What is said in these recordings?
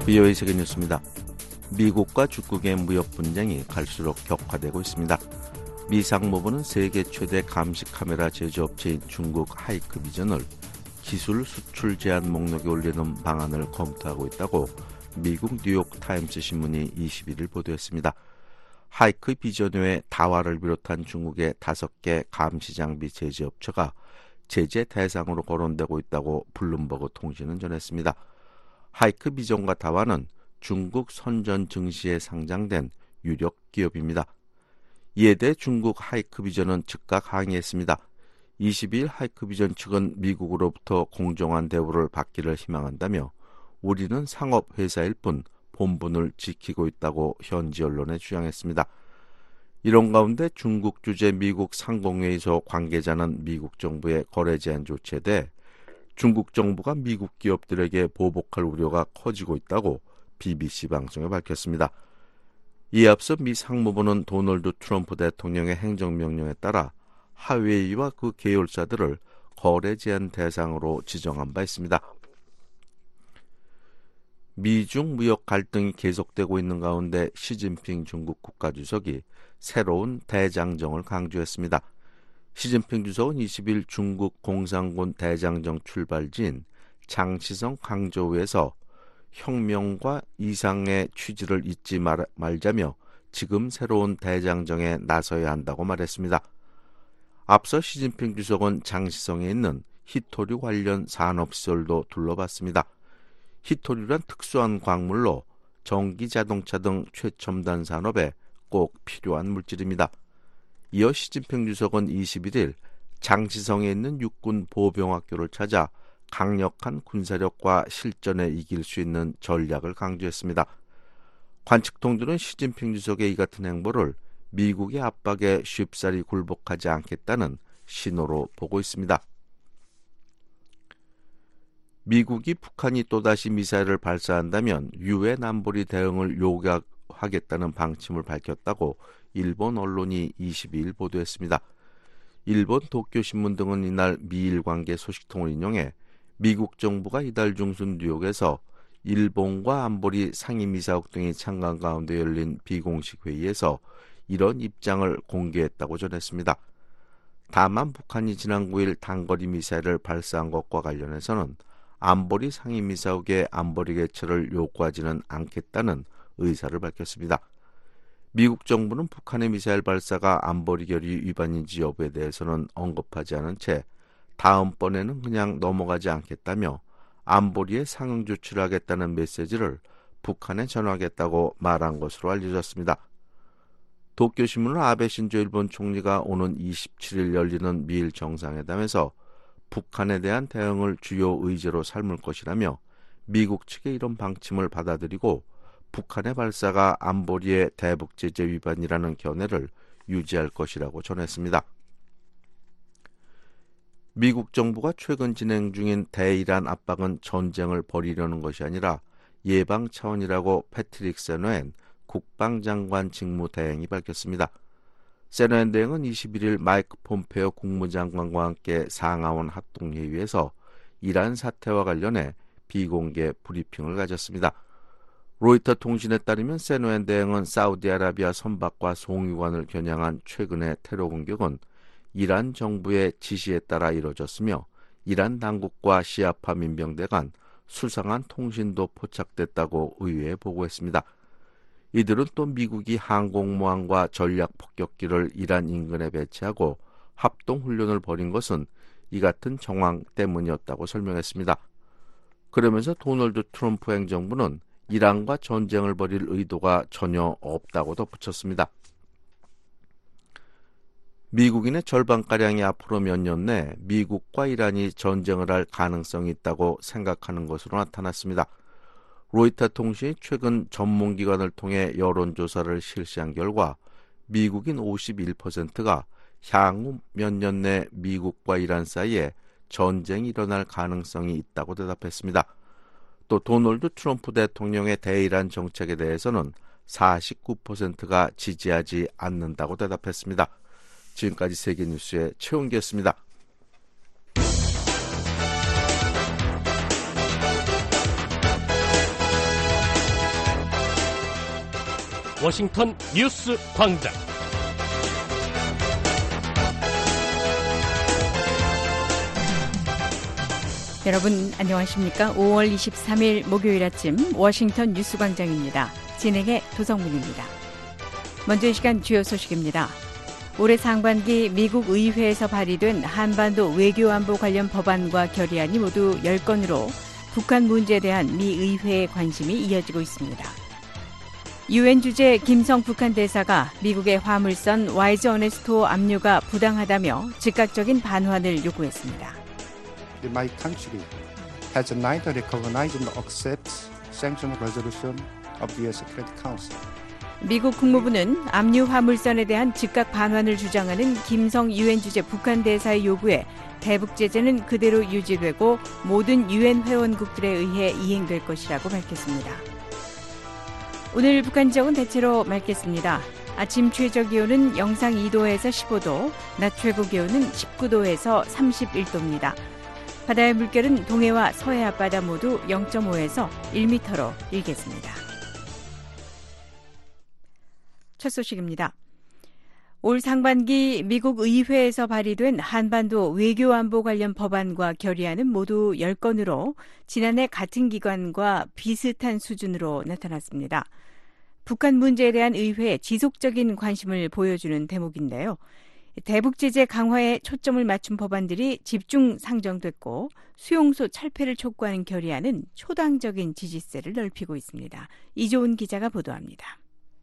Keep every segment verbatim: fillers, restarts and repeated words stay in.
브이오에이 세계뉴스입니다. 미국과 중국의 무역 분쟁이 갈수록 격화되고 있습니다. 미 상무부는 세계 최대 감시 카메라 제조업체인 중국 하이크비전을 기술 수출 제한 목록에 올리는 방안을 검토하고 있다고 미국 뉴욕타임스 신문이 이십일 일 보도했습니다. 하이크비전 외 다와를 비롯한 중국의 다섯 개 감시 장비 제조업체가 제재 대상으로 거론되고 있다고 블룸버그 통신은 전했습니다. 하이크비전과 다와는 중국 선전 증시에 상장된 유력 기업입니다. 이에 대해 중국 하이크비전은 즉각 항의했습니다. 이십이 일 하이크비전 측은 미국으로부터 공정한 대우를 받기를 희망한다며 우리는 상업회사일 뿐 본분을 지키고 있다고 현지 언론에 주장했습니다. 이런 가운데 중국 주재 미국 상공회의소 관계자는 미국 정부의 거래 제한 조치에 대해 중국 정부가 미국 기업들에게 보복할 우려가 커지고 있다고 비비씨 방송에 밝혔습니다. 이에 앞서 미 상무부는 도널드 트럼프 대통령의 행정명령에 따라 하웨이와 그 계열사들을 거래 제한 대상으로 지정한 바 있습니다. 미중 무역 갈등이 계속되고 있는 가운데 시진핑 중국 국가주석이 새로운 대장정을 강조했습니다. 시진핑 주석은 이십 일 중국 공산군 대장정 출발지인 장시성 광저우에서 혁명과 이상의 취지를 잊지 말, 말자며 지금 새로운 대장정에 나서야 한다고 말했습니다. 앞서 시진핑 주석은 장시성에 있는 히토류 관련 산업시설도 둘러봤습니다. 히토류란 특수한 광물로 전기 자동차 등 최첨단 산업에 꼭 필요한 물질입니다. 이어 시진핑 주석은 이십일 일 장시성에 있는 육군 보병학교를 찾아 강력한 군사력과 실전에 이길 수 있는 전략을 강조했습니다. 관측통들은 시진핑 주석의 이 같은 행보를 미국의 압박에 쉽사리 굴복하지 않겠다는 신호로 보고 있습니다. 미국이 북한이 또다시 미사일을 발사한다면 유엔 안보리 대응을 요구하겠다는 방침을 밝혔다고 일본 언론이 이십이 일 보도했습니다. 일본 도쿄신문 등은 이날 미일 관계 소식통을 인용해 미국 정부가 이달 중순 뉴욕에서 일본과 안보리 상임이사국 등이 참관 가운데 열린 비공식 회의에서 이런 입장을 공개했다고 전했습니다. 다만 북한이 지난 구 일 단거리 미사일을 발사한 것과 관련해서는 안보리 상임이사국의 안보리 개최를 요구하지는 않겠다는 의사를 밝혔습니다. 미국 정부는 북한의 미사일 발사가 안보리 결의 위반인지 여부에 대해서는 언급하지 않은 채 다음번에는 그냥 넘어가지 않겠다며 안보리에 상응 조치를 하겠다는 메시지를 북한에 전하겠다고 말한 것으로 알려졌습니다. 도쿄신문은 아베 신조 일본 총리가 오는 이십칠 일 열리는 미일 정상회담에서 북한에 대한 대응을 주요 의제로 삼을 것이라며 미국 측의 이런 방침을 받아들이고 북한의 발사가 안보리의 대북 제재 위반이라는 견해를 유지할 것이라고 전했습니다. 미국 정부가 최근 진행 중인 대이란 압박은 전쟁을 벌이려는 것이 아니라 예방 차원이라고 패트릭 세노엔 국방장관 직무대행이 밝혔습니다. 세노엔 대행은 이십일 일 마이크 폼페오 국무장관과 함께 상하원 합동회의에서 이란 사태와 관련해 비공개 브리핑을 가졌습니다. 로이터 통신에 따르면 세노엔 대행은 사우디아라비아 선박과 송유관을 겨냥한 최근의 테러 공격은 이란 정부의 지시에 따라 이뤄졌으며 이란 당국과 시아파 민병대 간 수상한 통신도 포착됐다고 의회에 보고했습니다. 이들은 또 미국이 항공모함과 전략폭격기를 이란 인근에 배치하고 합동훈련을 벌인 것은 이 같은 정황 때문이었다고 설명했습니다. 그러면서 도널드 트럼프 행정부는 이란과 전쟁을 벌일 의도가 전혀 없다고 덧붙였습니다. 미국인의 절반가량이 앞으로 몇 년 내 미국과 이란이 전쟁을 할 가능성이 있다고 생각하는 것으로 나타났습니다. 로이터 통신이 최근 전문기관을 통해 여론조사를 실시한 결과 미국인 오십일 퍼센트가 향후 몇 년 내 미국과 이란 사이에 전쟁이 일어날 가능성이 있다고 대답했습니다. 또 도널드 트럼프 대통령의 대이란 정책에 대해서는 사십구 퍼센트가 지지하지 않는다고 대답했습니다. 지금까지 세계뉴스의 최은기였습니다. 워싱턴 뉴스 광장. 여러분 안녕하십니까? 오월 이십삼일 목요일 아침 워싱턴 뉴스 광장입니다. 진행의 도성문입니다. 먼저 이 시간 주요 소식입니다. 올해 상반기 미국 의회에서 발의된 한반도 외교안보 관련 법안과 결의안이 모두 열 건으로 북한 문제에 대한 미 의회의 관심이 이어지고 있습니다. 유엔 주재 김성 북한 대사가 미국의 화물선 와이즈 어네스토 압류가 부당하다며 즉각적인 반환을 요구했습니다. My country has neither recognized nor accepts sanction resolution of the U S Security Council. 미국 국무부는 압류 화물선에 대한 즉각 반환을 주장하는 김성 유엔 주재 북한 대사의 요구에 대북 제재는 그대로 유지되고 모든 유엔 회원국들에 의해 이행될 것이라고 밝혔습니다. 오늘 북한 지역은 대체로 맑겠습니다. 아침 최저 기온은 영상 이 도에서 십오 도, 낮 최고 기온은 십구 도에서 삼십일 도입니다. 바다의 물결은 동해와 서해 앞바다 모두 영 점 오에서 일 미터로 일겠습니다. 첫 소식입니다. 올 상반기 미국 의회에서 발의된 한반도 외교안보 관련 법안과 결의안은 모두 열 건으로 지난해 같은 기간과 비슷한 수준으로 나타났습니다. 북한 문제에 대한 의회의 지속적인 관심을 보여주는 대목인데요. 대북 제재 강화에 초점을 맞춘 법안들이 집중 상정됐고 수용소 철폐를 촉구하는 결의안은 초당적인 지지세를 넓히고 있습니다. 이조은 기자가 보도합니다.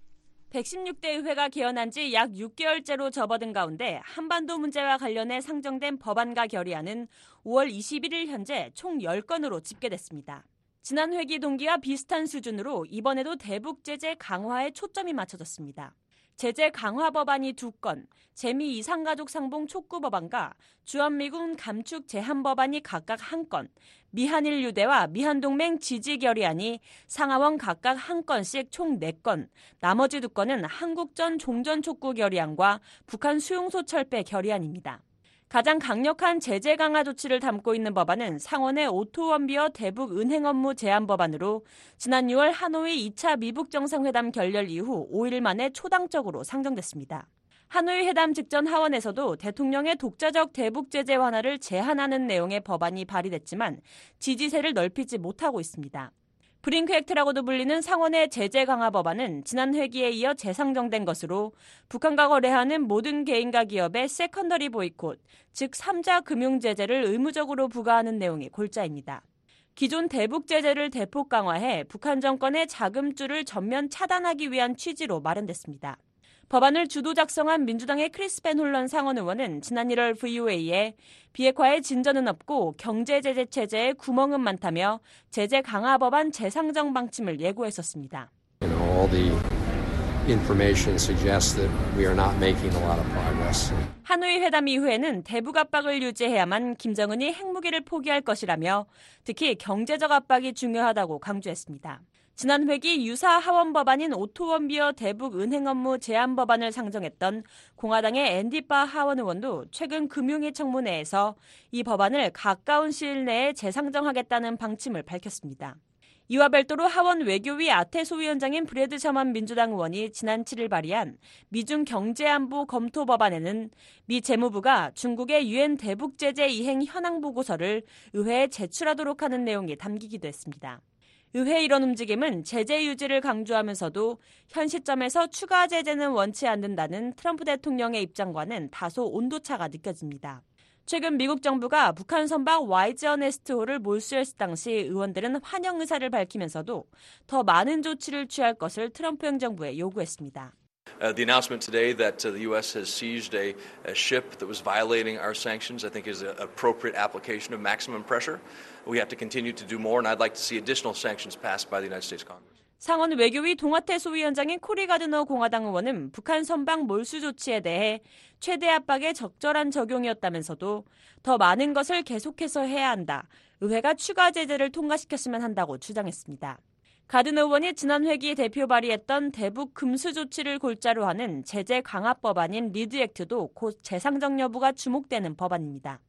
백십육 대 의회가 개원한 지 약 육 개월째로 접어든 가운데 한반도 문제와 관련해 상정된 법안과 결의안은 오월 이십일일 현재 총 열 건으로 집계됐습니다. 지난 회기 동기와 비슷한 수준으로 이번에도 대북 제재 강화에 초점이 맞춰졌습니다. 제재 강화 법안이 두 건, 재미 이상가족 상봉 촉구 법안과 주한미군 감축 제한 법안이 각각 한 건, 미한일 유대와 미한동맹 지지 결의안이 상하원 각각 한 건씩 총 네 건, 나머지 두 건은 한국전 종전 촉구 결의안과 북한 수용소 철폐 결의안입니다. 가장 강력한 제재 강화 조치를 담고 있는 법안은 상원의 오토원비어 대북 은행 업무 제한 법안으로 지난 유월 하노이 이 차 미북 정상회담 결렬 이후 오 일 만에 초당적으로 상정됐습니다. 하노이 회담 직전 하원에서도 대통령의 독자적 대북 제재 완화를 제한하는 내용의 법안이 발의됐지만 지지세를 넓히지 못하고 있습니다. 브링크 액트라고도 불리는 상원의 제재 강화 법안은 지난 회기에 이어 재상정된 것으로 북한과 거래하는 모든 개인과 기업의 세컨더리 보이콧, 즉 삼자 금융 제재를 의무적으로 부과하는 내용이 골자입니다. 기존 대북 제재를 대폭 강화해 북한 정권의 자금줄을 전면 차단하기 위한 취지로 마련됐습니다. 법안을 주도 작성한 민주당의 크리스 벤 홀런 상원 의원은 지난 일월 브이오에이에 비핵화에 진전은 없고 경제 제재 체제에 구멍은 많다며 제재 강화 법안 재상정 방침을 예고했었습니다. All the information suggests that we are not making a lot of progress. 하노이 회담 이후에는 대북 압박을 유지해야만 김정은이 핵무기를 포기할 것이라며 특히 경제적 압박이 중요하다고 강조했습니다. 지난 회기 유사 하원 법안인 오토원비어 대북 은행 업무 제한 법안을 상정했던 공화당의 앤디 바 하원 의원도 최근 금융위 청문회에서 이 법안을 가까운 시일 내에 재상정하겠다는 방침을 밝혔습니다. 이와 별도로 하원 외교위 아태 소위원장인 브래드 셔먼 민주당 의원이 지난 칠일 발의한 미중 경제안보 검토 법안에는 미 재무부가 중국의 유엔 대북 제재 이행 현황 보고서를 의회에 제출하도록 하는 내용이 담기기도 했습니다. 의회 이런 움직임은 제재 유지를 강조하면서도 현 시점에서 추가 제재는 원치 않는다는 트럼프 대통령의 입장과는 다소 온도차가 느껴집니다. 최근 미국 정부가 북한 선박 와이즈 어네스토를 몰수했을 당시 의원들은 환영 의사를 밝히면서도 더 많은 조치를 취할 것을 트럼프 행정부에 요구했습니다. Uh, the announcement today that uh, the U S has seized a, a ship that was violating our sanctions, I think, is an appropriate application of maximum pressure. We have to continue to do more, and I'd like to see additional sanctions passed by the United States Congress. 상원 외교위 동아태 소위원장인 코리 가드너 공화당 의원은 북한 선박 몰수 조치에 대해 최대 압박의 적절한 적용이었다면서도 더 많은 것을 계속해서 해야 한다. 의회가 추가 제재를 통과시켰으면 한다고 주장했습니다. 가드너 의원이 지난 회기 대표 발의했던 대북 금수 조치를 골자로 하는 제재 강화 법안인 리드 액트도 곧 재상정 여부가 주목되는 법안입니다.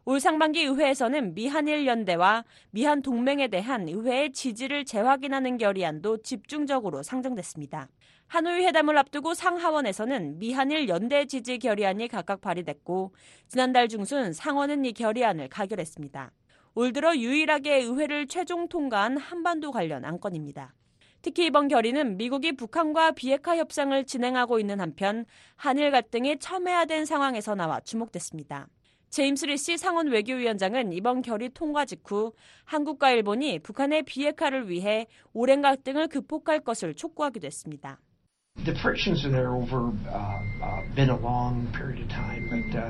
올 상반기 의회에서는 미한일 연대와 미한 동맹에 대한 의회의 지지를 재확인하는 결의안도 집중적으로 상정됐습니다. 하노이 회담을 앞두고 상하원에서는 미한일 연대 지지 결의안이 각각 발의됐고 지난달 중순 상원은 이 결의안을 가결했습니다. 올 들어 유일하게 의회를 최종 통과한 한반도 관련 안건입니다. 특히 이번 결의는 미국이 북한과 비핵화 협상을 진행하고 있는 한편 한일 갈등이 첨예화된 상황에서 나와 주목됐습니다. 제임스 리시 상원 외교위원장은 이번 결의 통과 직후 한국과 일본이 북한의 비핵화를 위해 오랜 갈등을 극복할 것을 촉구하기도 했습니다. The frictions are there over uh, uh, been a long period of time, but uh,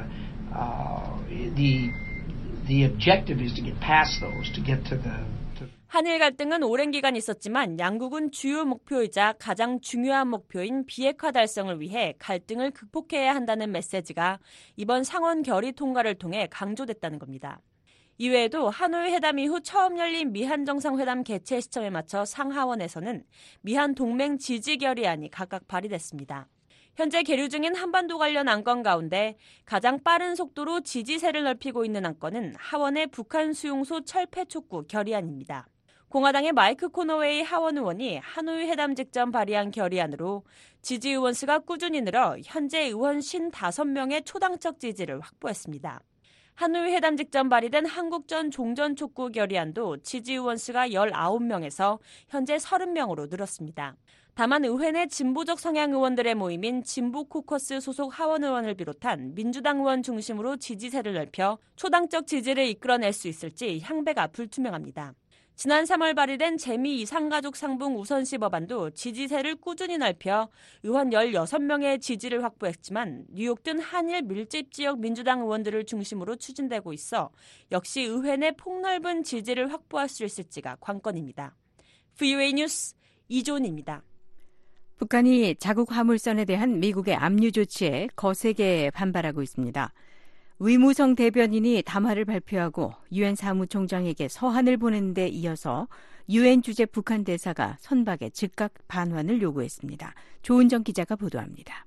uh, the the objective is to get past those, to get to the. To... 한일 갈등은 오랜 기간 있었지만 양국은 주요 목표이자 가장 중요한 목표인 비핵화 달성을 위해 갈등을 극복해야 한다는 메시지가 이번 상원 결의 통과를 통해 강조됐다는 겁니다. 이외에도 하노이 회담 이후 처음 열린 미한 정상회담 개최 시점에 맞춰 상하원에서는 미한 동맹 지지 결의안이 각각 발의됐습니다. 현재 계류 중인 한반도 관련 안건 가운데 가장 빠른 속도로 지지세를 넓히고 있는 안건은 하원의 북한 수용소 철폐 촉구 결의안입니다. 공화당의 마이크 코너웨이 하원 의원이 하노이 회담 직전 발의한 결의안으로 지지 의원 수가 꾸준히 늘어 현재 의원 오십오 명의 초당적 지지를 확보했습니다. 하노이 회담 직전 발의된 한국전 종전 촉구 결의안도 지지 의원 수가 십구 명에서 현재 삼십 명으로 늘었습니다. 다만 의회 내 진보적 성향 의원들의 모임인 진보 코커스 소속 하원 의원을 비롯한 민주당 의원 중심으로 지지세를 넓혀 초당적 지지를 이끌어낼 수 있을지 향배가 불투명합니다. 지난 삼월 발의된 재미 이상가족 상봉 우선시 법안도 지지세를 꾸준히 넓혀 의원 십육 명의 지지를 확보했지만 뉴욕 등 한일 밀집 지역 민주당 의원들을 중심으로 추진되고 있어 역시 의회 내 폭넓은 지지를 확보할 수 있을지가 관건입니다. 브이오에이 뉴스 이조은입니다. 북한이 자국 화물선에 대한 미국의 압류 조치에 거세게 반발하고 있습니다. 위무성 대변인이 담화를 발표하고 유엔 사무총장에게 서한을 보낸 데 이어서 유엔 주재 북한 대사가 선박에 즉각 반환을 요구했습니다. 조은정 기자가 보도합니다.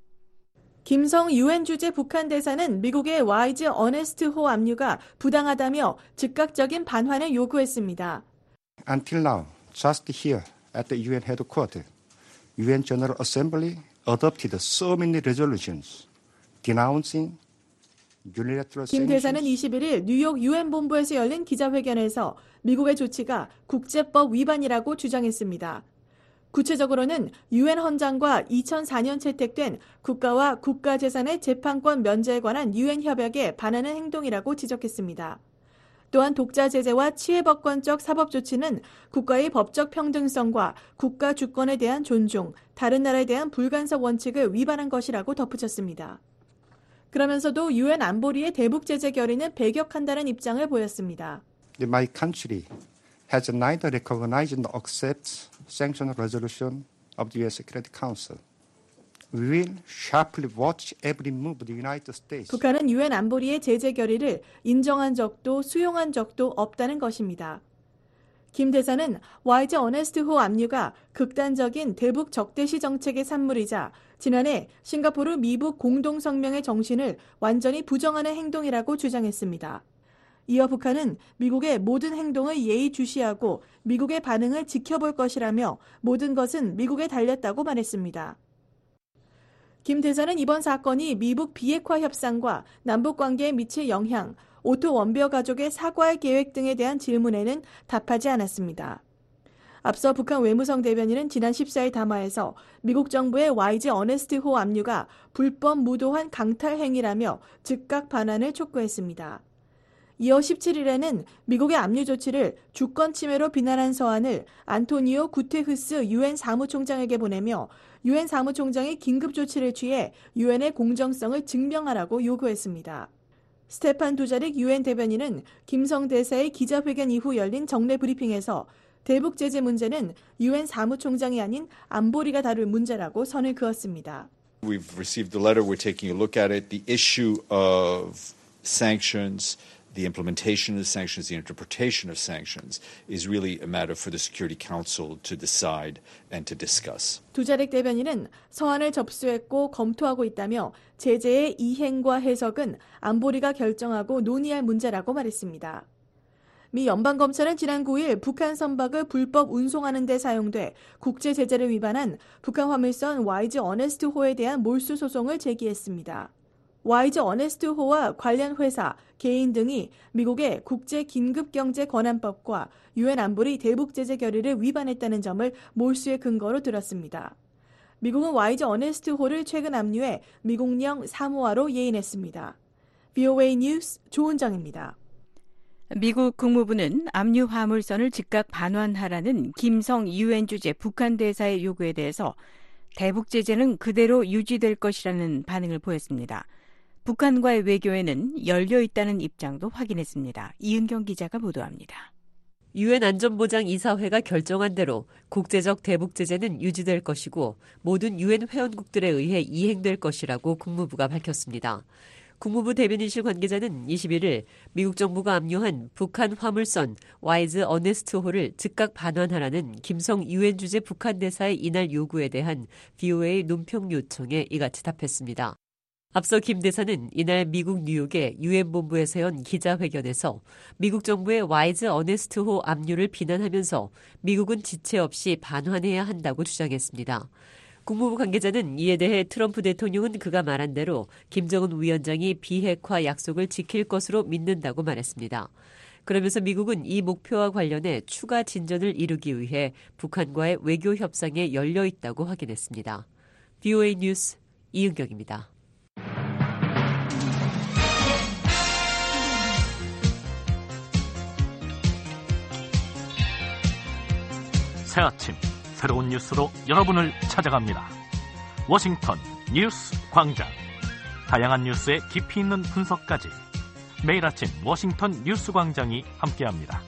김성 유엔 주재 북한 대사는 미국의 와이즈 어네스트 호 압류가 부당하다며 즉각적인 반환을 요구했습니다. Until now, just here at the 유엔 headquarters, 유엔 General Assembly adopted so many resolutions denouncing 김 대사는 이십일 일 뉴욕 유엔 본부에서 열린 기자회견에서 미국의 조치가 국제법 위반이라고 주장했습니다. 구체적으로는 유엔 헌장과 이천사 년 채택된 국가와 국가재산의 재판권 면제에 관한 유엔 협약에 반하는 행동이라고 지적했습니다. 또한 독자 제재와 치해법권적 사법 조치는 국가의 법적 평등성과 국가 주권에 대한 존중, 다른 나라에 대한 불간섭 원칙을 위반한 것이라고 덧붙였습니다. 그러면서도 유엔 안보리의 대북 제재 결의는 배격한다는 입장을 보였습니다. My country has neither recognized nor accepts sanction resolution of the 유엔 Security Council. We will sharply watch every move of the United States. 북한은 유엔 안보리의 제재 결의를 인정한 적도 수용한 적도 없다는 것입니다. 김 대사는 와이즈 어네스트 호 압류가 극단적인 대북 적대시 정책의 산물이자 지난해 싱가포르 미북 공동성명의 정신을 완전히 부정하는 행동이라고 주장했습니다. 이어 북한은 미국의 모든 행동을 예의주시하고 미국의 반응을 지켜볼 것이라며 모든 것은 미국에 달렸다고 말했습니다. 김 대사는 이번 사건이 미북 비핵화 협상과 남북관계에 미칠 영향, 오토 원비어 가족의 사과의 계획 등에 대한 질문에는 답하지 않았습니다. 앞서 북한 외무성 대변인은 지난 십사 일 담화에서 미국 정부의 와이즈 어네스트 호 압류가 불법 무도한 강탈 행위라며 즉각 반환을 촉구했습니다. 이어 십칠 일에는 미국의 압류 조치를 주권 침해로 비난한 서한을 안토니오 구테흐스 유엔 사무총장에게 보내며 유엔 사무총장이 긴급 조치를 취해 유엔의 공정성을 증명하라고 요구했습니다. 스테판 두자릭 유엔 대변인은 김성 대사의 기자회견 이후 열린 정례 브리핑에서 대북 제재 문제는 유엔 사무총장이 아닌 안보리가 다룰 문제라고 선을 그었습니다. We've received the letter. We're taking a look at it. The issue of sanctions The implementation of the sanctions, the interpretation of sanctions is really a matter for the Security Council to decide and to discuss. 두자렉 대변인은 서한을 접수했고 검토하고 있다며 제재의 이행과 해석은 안보리가 결정하고 논의할 문제라고 말했습니다. 미 연방검찰은 지난 구일 북한 선박을 불법 운송하는 데 사용돼 국제 제재를 위반한 북한 화물선 와이즈 어네스트호에 대한 몰수 소송을 제기했습니다. 와이즈 어네스트호와 관련 회사, 개인 등이 미국의 국제 긴급경제 권한법과 유엔 안보리 대북 제재 결의를 위반했다는 점을 몰수의 근거로 들었습니다. 미국은 와이즈 어네스트호를 최근 압류해 미국령 사모화로 예인했습니다. 브이오에이 뉴스 조은정입니다. 미국 국무부는 압류 화물선을 즉각 반환하라는 김성 유엔 주재 북한 대사의 요구에 대해서 대북 제재는 그대로 유지될 것이라는 반응을 보였습니다. 북한과의 외교에는 열려 있다는 입장도 확인했습니다. 이은경 기자가 보도합니다. 유엔 안전보장이사회가 결정한 대로 국제적 대북 제재는 유지될 것이고 모든 유엔 회원국들에 의해 이행될 것이라고 국무부가 밝혔습니다. 국무부 대변인실 관계자는 이십일일 미국 정부가 압류한 북한 화물선 와이즈 어네스트호를 즉각 반환하라는 김성 유엔 주재 북한 대사의 이날 요구에 대한 브이오에이 논평 요청에 이같이 답했습니다. 앞서 김 대사는 이날 미국 뉴욕의 유엔 본부에서 연 기자회견에서 미국 정부의 와이즈 어네스트호 압류를 비난하면서 미국은 지체 없이 반환해야 한다고 주장했습니다. 국무부 관계자는 이에 대해 트럼프 대통령은 그가 말한 대로 김정은 위원장이 비핵화 약속을 지킬 것으로 믿는다고 말했습니다. 그러면서 미국은 이 목표와 관련해 추가 진전을 이루기 위해 북한과의 외교 협상에 열려 있다고 확인했습니다. 브이오에이 뉴스 이은경입니다. 새 아침 새로운 뉴스로 여러분을 찾아갑니다. 워싱턴 뉴스 광장. 다양한 뉴스의 깊이 있는 분석까지 매일 아침 워싱턴 뉴스 광장이 함께합니다.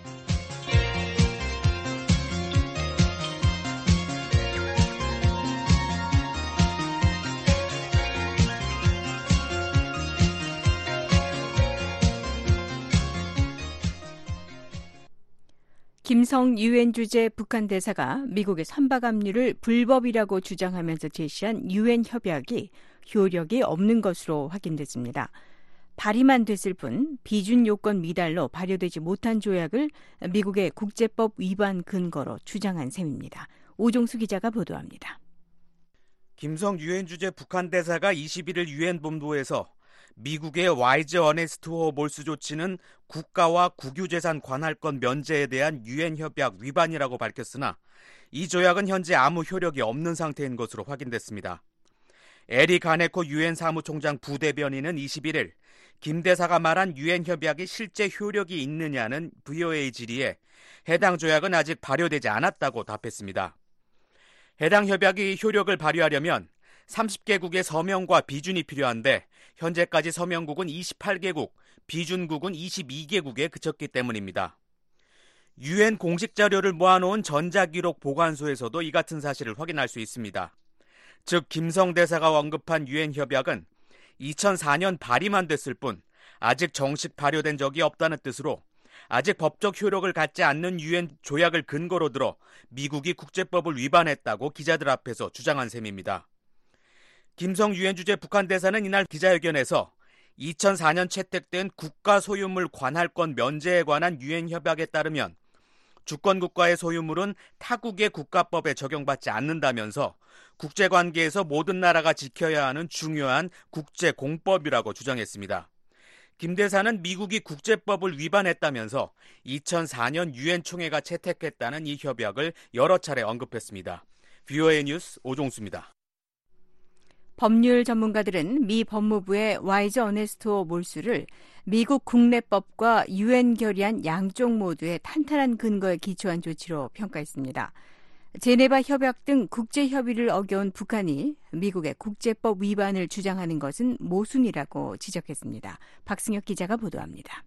김성 유엔 주재 북한 대사가 미국의 선박 압류를 불법이라고 주장하면서 제시한 유엔 협약이 효력이 없는 것으로 확인됐습니다. 발의만 됐을 뿐 비준 요건 미달로 발효되지 못한 조약을 미국의 국제법 위반 근거로 주장한 셈입니다. 오종수 기자가 보도합니다. 김성 유엔 주재 북한 대사가 이십일일 유엔 본부에서 미국의 와이즈 어네스트호 몰수 조치는 국가와 국유재산 관할권 면제에 대한 유엔 협약 위반이라고 밝혔으나 이 조약은 현재 아무 효력이 없는 상태인 것으로 확인됐습니다. 에리 가네코 유엔 사무총장 부대변인은 이십일일 김 대사가 말한 유엔 협약이 실제 효력이 있느냐는 브이오에이 질의에 해당 조약은 아직 발효되지 않았다고 답했습니다. 해당 협약이 효력을 발휘하려면 삼십 개국의 서명과 비준이 필요한데 현재까지 서명국은 이십팔 개국, 비준국은 이십이 개국에 그쳤기 때문입니다. 유엔 공식 자료를 모아놓은 전자기록 보관소에서도 이 같은 사실을 확인할 수 있습니다. 즉 김성 대사가 언급한 유엔 협약은 이천사년 발의만 됐을 뿐 아직 정식 발효된 적이 없다는 뜻으로 아직 법적 효력을 갖지 않는 유엔 조약을 근거로 들어 미국이 국제법을 위반했다고 기자들 앞에서 주장한 셈입니다. 김성 유엔 주재 북한 대사는 이날 기자회견에서 이천사년 채택된 국가 소유물 관할권 면제에 관한 유엔 협약에 따르면 주권 국가의 소유물은 타국의 국가법에 적용받지 않는다면서 국제관계에서 모든 나라가 지켜야 하는 중요한 국제공법이라고 주장했습니다. 김 대사는 미국이 국제법을 위반했다면서 이천사년 유엔 총회가 채택했다는 이 협약을 여러 차례 언급했습니다. 브이오에이 뉴스 오종수입니다. 법률 전문가들은 미 법무부의 와이즈 어네스트호 몰수를 미국 국내법과 유엔 결의안 양쪽 모두의 탄탄한 근거에 기초한 조치로 평가했습니다. 제네바 협약 등 국제 협의를 어겨온 북한이 미국의 국제법 위반을 주장하는 것은 모순이라고 지적했습니다. 박승혁 기자가 보도합니다.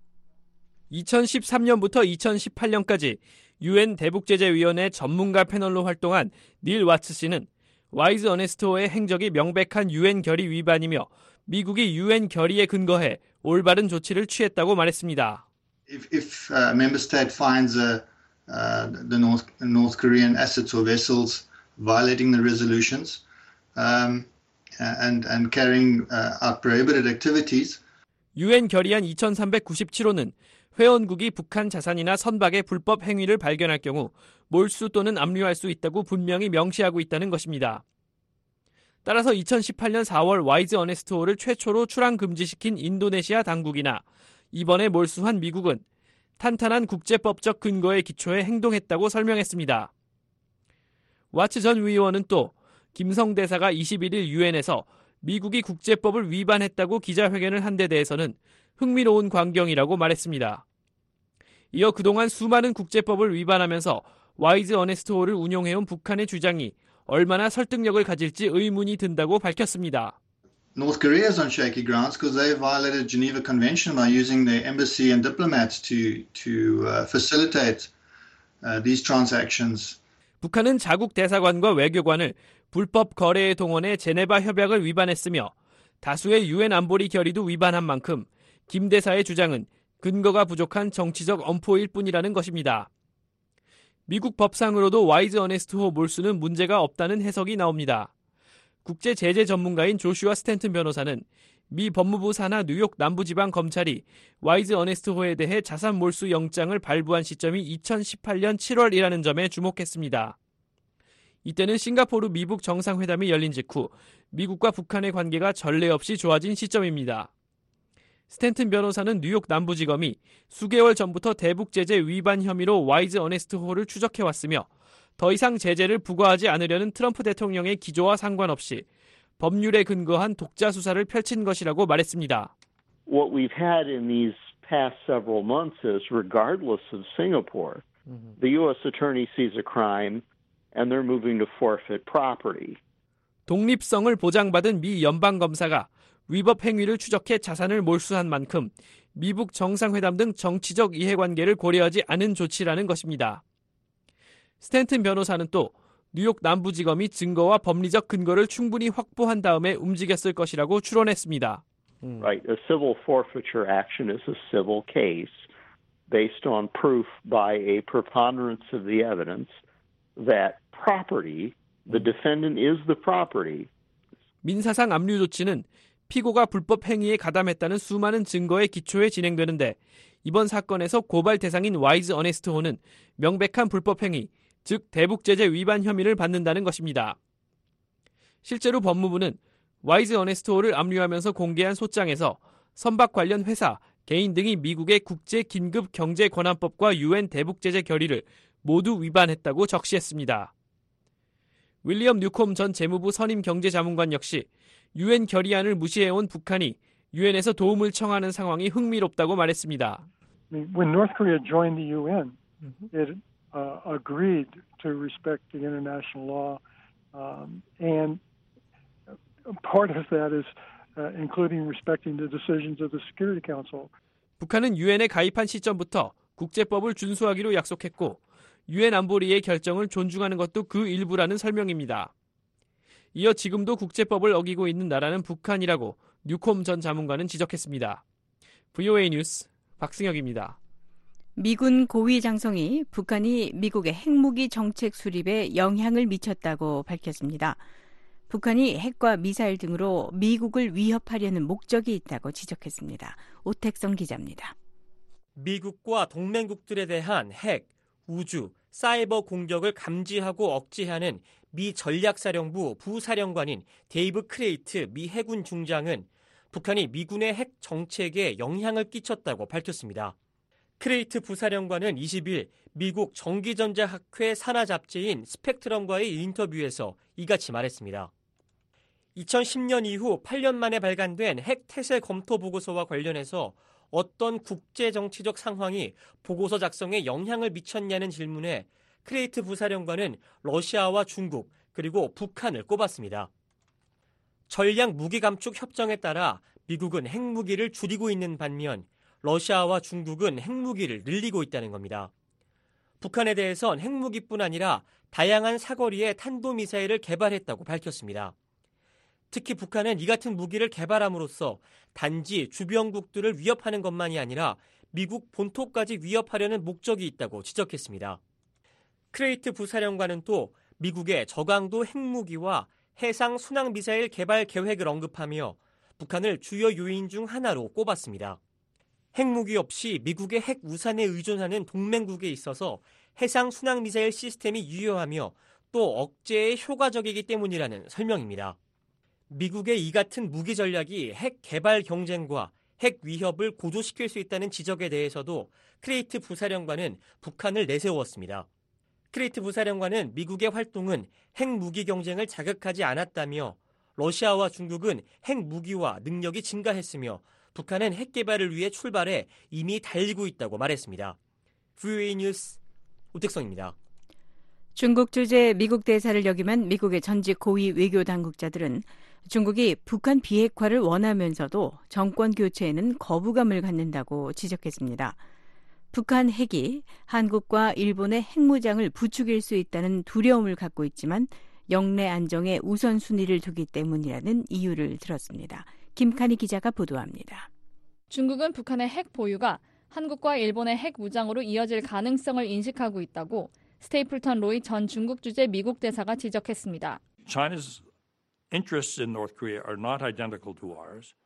이천십삼년부터 이천십팔년까지 유엔 대북제재위원회 전문가 패널로 활동한 닐 와츠 씨는 와이즈 어네스트호의 행적이 명백한 유엔 결의 위반이며 미국이 유엔 결의에 근거해 올바른 조치를 취했다고 말했습니다. If, if a member state finds a, uh, the North, North Korean assets or vessels violating the resolutions um, and, and carrying uh, out prohibited activities, 유엔 결의안 이천삼백구십칠 호는 회원국이 북한 자산이나 선박의 불법 행위를 발견할 경우 몰수 또는 압류할 수 있다고 분명히 명시하고 있다는 것입니다. 따라서 이천십팔 년 사월 와이즈 어네스트호를 최초로 출항 금지시킨 인도네시아 당국이나 이번에 몰수한 미국은 탄탄한 국제법적 근거에 기초해 행동했다고 설명했습니다. 와츠 전 의원은 또 김성 대사가 이십일 일 유엔에서 미국이 국제법을 위반했다고 기자회견을 한 데 대해서는 흥미로운 광경이라고 말했습니다. 이어 그동안 수많은 국제법을 위반하면서 와이즈 어네스트호를 운용해온 북한의 주장이 얼마나 설득력을 가질지 의문이 든다고 밝혔습니다. North Korea is on shaky grounds because they violated Geneva Convention by using their embassy and diplomats to, to uh, facilitate uh, these transactions. 북한은 자국 대사관과 외교관을 불법 거래에 동원해 제네바 협약을 위반했으며 다수의 유엔 안보리 결의도 위반한 만큼 김 대사의 주장은 근거가 부족한 정치적 엄포일 뿐이라는 것입니다. 미국 법상으로도 와이즈 어네스트호 몰수는 문제가 없다는 해석이 나옵니다. 국제 제재 전문가인 조슈아 스탠튼 변호사는 미 법무부 산하 뉴욕 남부지방 검찰이 와이즈 어네스트호에 대해 자산 몰수 영장을 발부한 시점이 이천십팔 년 칠월이라는 점에 주목했습니다. 이때는 싱가포르 미북 정상회담이 열린 직후 미국과 북한의 관계가 전례 없이 좋아진 시점입니다. 스탠튼 변호사는 뉴욕 남부지검이 수개월 전부터 대북 제재 위반 혐의로 와이즈 어네스트호를 추적해왔으며 더 이상 제재를 부과하지 않으려는 트럼프 대통령의 기조와 상관없이 법률에 근거한 독자 수사를 펼친 것이라고 말했습니다. What we've had in these past several months is, regardless of Singapore, mm-hmm. the U S attorney sees a crime and they're moving to forfeit property. 독립성을 보장받은 미 연방검사가 위법 행위를 추적해 자산을 몰수한 만큼 미북 정상회담 등 정치적 이해관계를 고려하지 않은 조치라는 것입니다. 스탠튼 변호사는 또 뉴욕 남부지검이 증거와 법리적 근거를 충분히 확보한 다음에 움직였을 것이라고 추론했습니다. Right, a civil forfeiture action is a civil case based on proof by a preponderance of the evidence that property, the defendant is the property. 민사상 압류 조치는 피고가 불법 행위에 가담했다는 수많은 증거의 기초에 진행되는데 이번 사건에서 고발 대상인 와이즈 어네스트호는 명백한 불법 행위, 즉 대북제재 위반 혐의를 받는다는 것입니다. 실제로 법무부는 와이즈 어네스트호를 압류하면서 공개한 소장에서 선박 관련 회사, 개인 등이 미국의 국제 긴급 경제 권한법과 유엔 대북제재 결의를 모두 위반했다고 적시했습니다. 윌리엄 뉴콤 전 재무부 선임 경제자문관 역시 유엔 결의안을 무시해온 북한이 유엔에서 도움을 청하는 상황이 흥미롭다고 말했습니다. When North Korea joined the U N, it uh, agreed to respect the international law, um, and part of that is uh, including respecting the decisions of the Security Council. 북한은 유엔에 가입한 시점부터 국제법을 준수하기로 약속했고 유엔 안보리의 결정을 존중하는 것도 그 일부라는 설명입니다. 이어 지금도 국제법을 어기고 있는 나라는 북한이라고 뉴콤 전 자문관은 지적했습니다. 브이오에이 뉴스 박승혁입니다. 미군 고위 장성이 북한이 미국의 핵무기 정책 수립에 영향을 미쳤다고 밝혔습니다. 북한이 핵과 미사일 등으로 미국을 위협하려는 목적이 있다고 지적했습니다. 오택성 기자입니다. 미국과 동맹국들에 대한 핵, 우주, 사이버 공격을 감지하고 억제하는 미 전략사령부 부사령관인 데이브 크레이트 미 해군 중장은 북한이 미군의 핵 정책에 영향을 끼쳤다고 밝혔습니다. 크레이트 부사령관은 이십 일 미국 전기전자학회 산하 잡지인 스펙트럼과의 인터뷰에서 이같이 말했습니다. 이천십 년 이후 팔 년 만에 발간된 핵 태세 검토 보고서와 관련해서 어떤 국제정치적 상황이 보고서 작성에 영향을 미쳤냐는 질문에 크레이트 부사령관은 러시아와 중국 그리고 북한을 꼽았습니다. 전략 무기 감축 협정에 따라 미국은 핵무기를 줄이고 있는 반면 러시아와 중국은 핵무기를 늘리고 있다는 겁니다. 북한에 대해선 핵무기뿐 아니라 다양한 사거리의 탄도미사일을 개발했다고 밝혔습니다. 특히 북한은 이 같은 무기를 개발함으로써 단지 주변국들을 위협하는 것만이 아니라 미국 본토까지 위협하려는 목적이 있다고 지적했습니다. 크레이트 부사령관은 또 미국의 저강도 핵무기와 해상 순항미사일 개발 계획을 언급하며 북한을 주요 요인 중 하나로 꼽았습니다. 핵무기 없이 미국의 핵 우산에 의존하는 동맹국에 있어서 해상 순항미사일 시스템이 유효하며 또 억제에 효과적이기 때문이라는 설명입니다. 미국의 이 같은 무기 전략이 핵 개발 경쟁과 핵 위협을 고조시킬 수 있다는 지적에 대해서도 크레이트 부사령관은 북한을 내세웠습니다. 크레이트 부사령관은 미국의 활동은 핵무기 경쟁을 자극하지 않았다며 러시아와 중국은 핵무기와 능력이 증가했으며 북한은 핵 개발을 위해 출발해 이미 달리고 있다고 말했습니다. 브이오에이 뉴스 오택성입니다. 중국 주재 미국 대사를 역임한 미국의 전직 고위 외교 당국자들은 중국이 북한 비핵화를 원하면서도 정권 교체에는 거부감을 갖는다고 지적했습니다. 북한 핵이 한국과 일본의 핵무장을 부추길 수 있다는 두려움을 갖고 있지만 영내 안정에 우선순위를 두기 때문이라는 이유를 들었습니다. 김칸희 기자가 보도합니다. 중국은 북한의 핵 보유가 한국과 일본의 핵 무장으로 이어질 가능성을 인식하고 있다고 스테이플턴 로이 전 중국 주재 미국 대사가 지적했습니다. China's interests in North Korea are not identical to ours.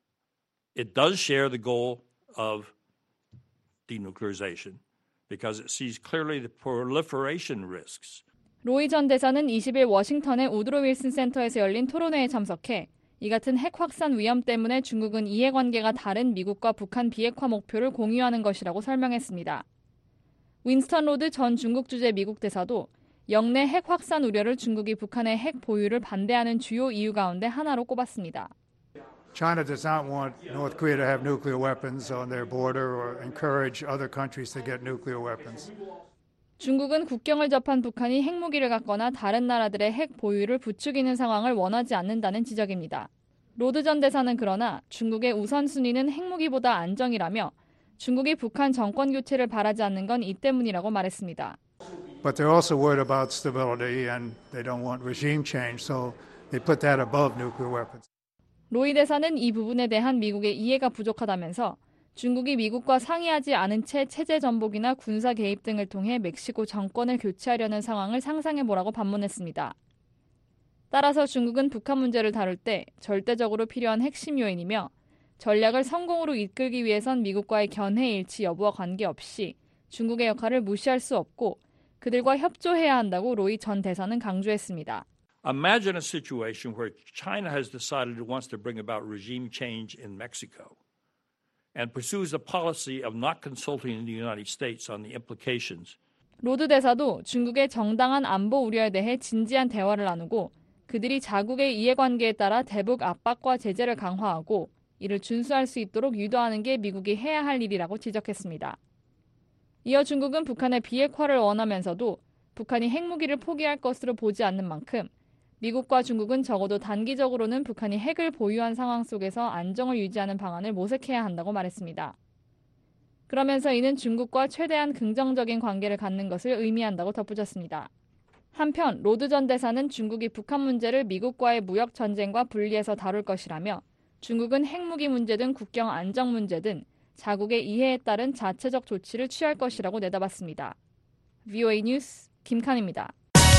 It does share the goal of denuclearization because it sees clearly the proliferation risks. 로이 전 대사는 이십 일 워싱턴의 우드로 윌슨 센터에서 열린 토론회에 참석해 이 같은 핵 확산 위험 때문에 중국은 이해관계가 다른 미국과 북한 비핵화 목표를 공유하는 것이라고 설명했습니다. 윈스턴 로드 전 중국 주재 미국 대사도 영내 핵 확산 우려를 중국이 북한의 핵 보유를 반대하는 주요 이유 가운데 하나로 꼽았습니다. China does not want North Korea to have nuclear weapons on their border or encourage other countries to get nuclear weapons. 중국은 국경을 접한 북한이 핵무기를 갖거나 다른 나라들의 핵 보유를 부추기는 상황을 원하지 않는다는 지적입니다. 로드 전 대사는 그러나 중국의 우선순위는 핵무기보다 안정이라며 중국이 북한 정권 교체를 바라지 않는 건 이 때문이라고 말했습니다. But they're also worried about stability and they don't want regime change, so they put that above nuclear weapons. 로이 대사는 이 부분에 대한 미국의 이해가 부족하다면서 중국이 미국과 상의하지 않은 채 체제 전복이나 군사 개입 등을 통해 멕시코 정권을 교체하려는 상황을 상상해보라고 반문했습니다. 따라서 중국은 북한 문제를 다룰 때 절대적으로 필요한 핵심 요인이며 전략을 성공으로 이끌기 위해선 미국과의 견해 일치 여부와 관계없이 중국의 역할을 무시할 수 없고 그들과 협조해야 한다고 로이 전 대사는 강조했습니다. Imagine a situation where China has decided it wants to bring about regime change in Mexico and pursues a policy of not consulting the United States on the implications. 로드 대사도 중국의 정당한 안보 우려에 대해 진지한 대화를 나누고 그들이 자국의 이해관계에 따라 대북 압박과 제재를 강화하고 이를 준수할 수 있도록 유도하는 게 미국이 해야 할 일이라고 지적했습니다. 이어 중국은 북한의 비핵화를 원하면서도 북한이 핵무기를 포기할 것으로 보지 않는 만큼 미국과 중국은 적어도 단기적으로는 북한이 핵을 보유한 상황 속에서 안정을 유지하는 방안을 모색해야 한다고 말했습니다. 그러면서 이는 중국과 최대한 긍정적인 관계를 갖는 것을 의미한다고 덧붙였습니다. 한편 로드 전 대사는 중국이 북한 문제를 미국과의 무역 전쟁과 분리해서 다룰 것이라며 중국은 핵무기 문제 등 국경 안정 문제 등 자국의 이해에 따른 자체적 조치를 취할 것이라고 내다봤습니다. 브이오에이 뉴스 김칸입니다.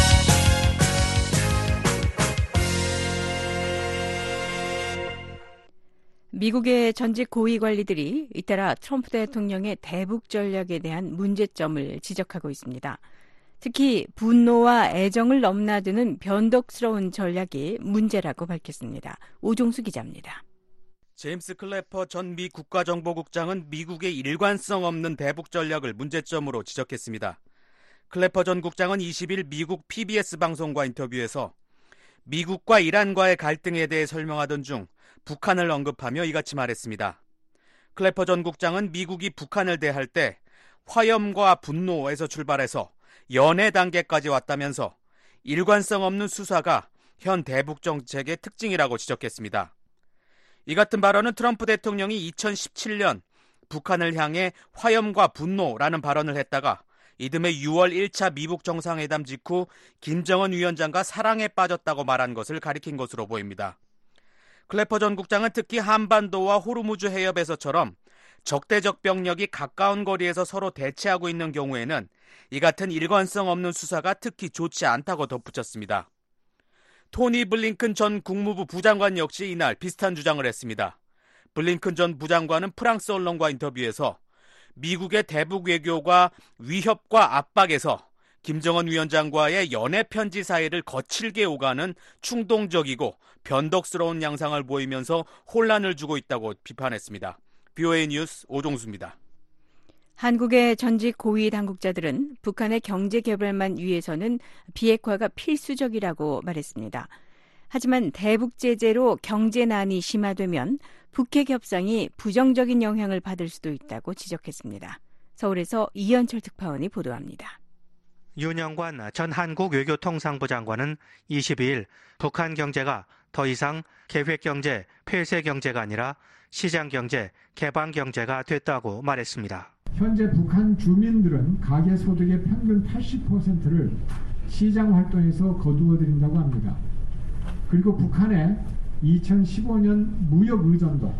미국의 전직 고위 관리들이 잇따라 트럼프 대통령의 대북 전략에 대한 문제점을 지적하고 있습니다. 특히 분노와 애정을 넘나드는 변덕스러운 전략이 문제라고 밝혔습니다. 오종수 기자입니다. 제임스 클래퍼 전 미 국가정보국장은 미국의 일관성 없는 대북 전략을 문제점으로 지적했습니다. 클래퍼 전 국장은 이십 일 미국 피비에스 방송과 인터뷰에서 미국과 이란과의 갈등에 대해 설명하던 중 북한을 언급하며 이같이 말했습니다. 클래퍼 전 국장은 미국이 북한을 대할 때 화염과 분노에서 출발해서 연애 단계까지 왔다면서 일관성 없는 수사가 현 대북 정책의 특징이라고 지적했습니다. 이 같은 발언은 트럼프 대통령이 이천십칠 년 북한을 향해 화염과 분노라는 발언을 했다가 이듬해 유월 일 차 미북 정상회담 직후 김정은 위원장과 사랑에 빠졌다고 말한 것을 가리킨 것으로 보입니다. 클래퍼 전 국장은 특히 한반도와 호르무즈 해협에서처럼 적대적 병력이 가까운 거리에서 서로 대치하고 있는 경우에는 이 같은 일관성 없는 수사가 특히 좋지 않다고 덧붙였습니다. 토니 블링컨 전 국무부 부장관 역시 이날 비슷한 주장을 했습니다. 블링컨 전 부장관은 프랑스 언론과 인터뷰에서 미국의 대북 외교가 위협과 압박에서 김정은 위원장과의 연애 편지 사이를 거칠게 오가는 충동적이고 변덕스러운 양상을 보이면서 혼란을 주고 있다고 비판했습니다. 비오에이 뉴스 오종수입니다. 한국의 전직 고위 당국자들은 북한의 경제 개발만 위해서는 비핵화가 필수적이라고 말했습니다. 하지만 대북 제재로 경제난이 심화되면 북핵 협상이 부정적인 영향을 받을 수도 있다고 지적했습니다. 서울에서 이현철 특파원이 보도합니다. 윤영관 전 한국 외교통상부 장관은 이십이일 북한 경제가 더 이상 계획경제, 폐쇄경제가 아니라 시장경제, 개방경제가 됐다고 말했습니다. 현재 북한 주민들은 가계소득의 평균 팔십 퍼센트를 시장활동에서 거두어들인다고 합니다. 그리고 북한의 이천십오 년 무역의존도,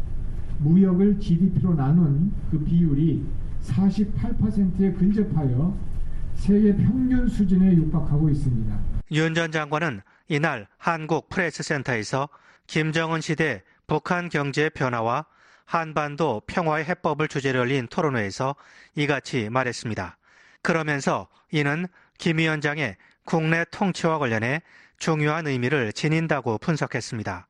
무역을 지디피로 나눈 그 비율이 사십팔 퍼센트에 근접하여 세계 평균 수준에 육박하고 있습니다. 윤 전 장관은 이날 한국 프레스센터에서 김정은 시대 북한 경제 변화와 한반도 평화의 해법을 주제로 열린 토론회에서 이같이 말했습니다. 그러면서 이는 김 위원장의 국내 통치와 관련해 중요한 의미를 지닌다고 분석했습니다.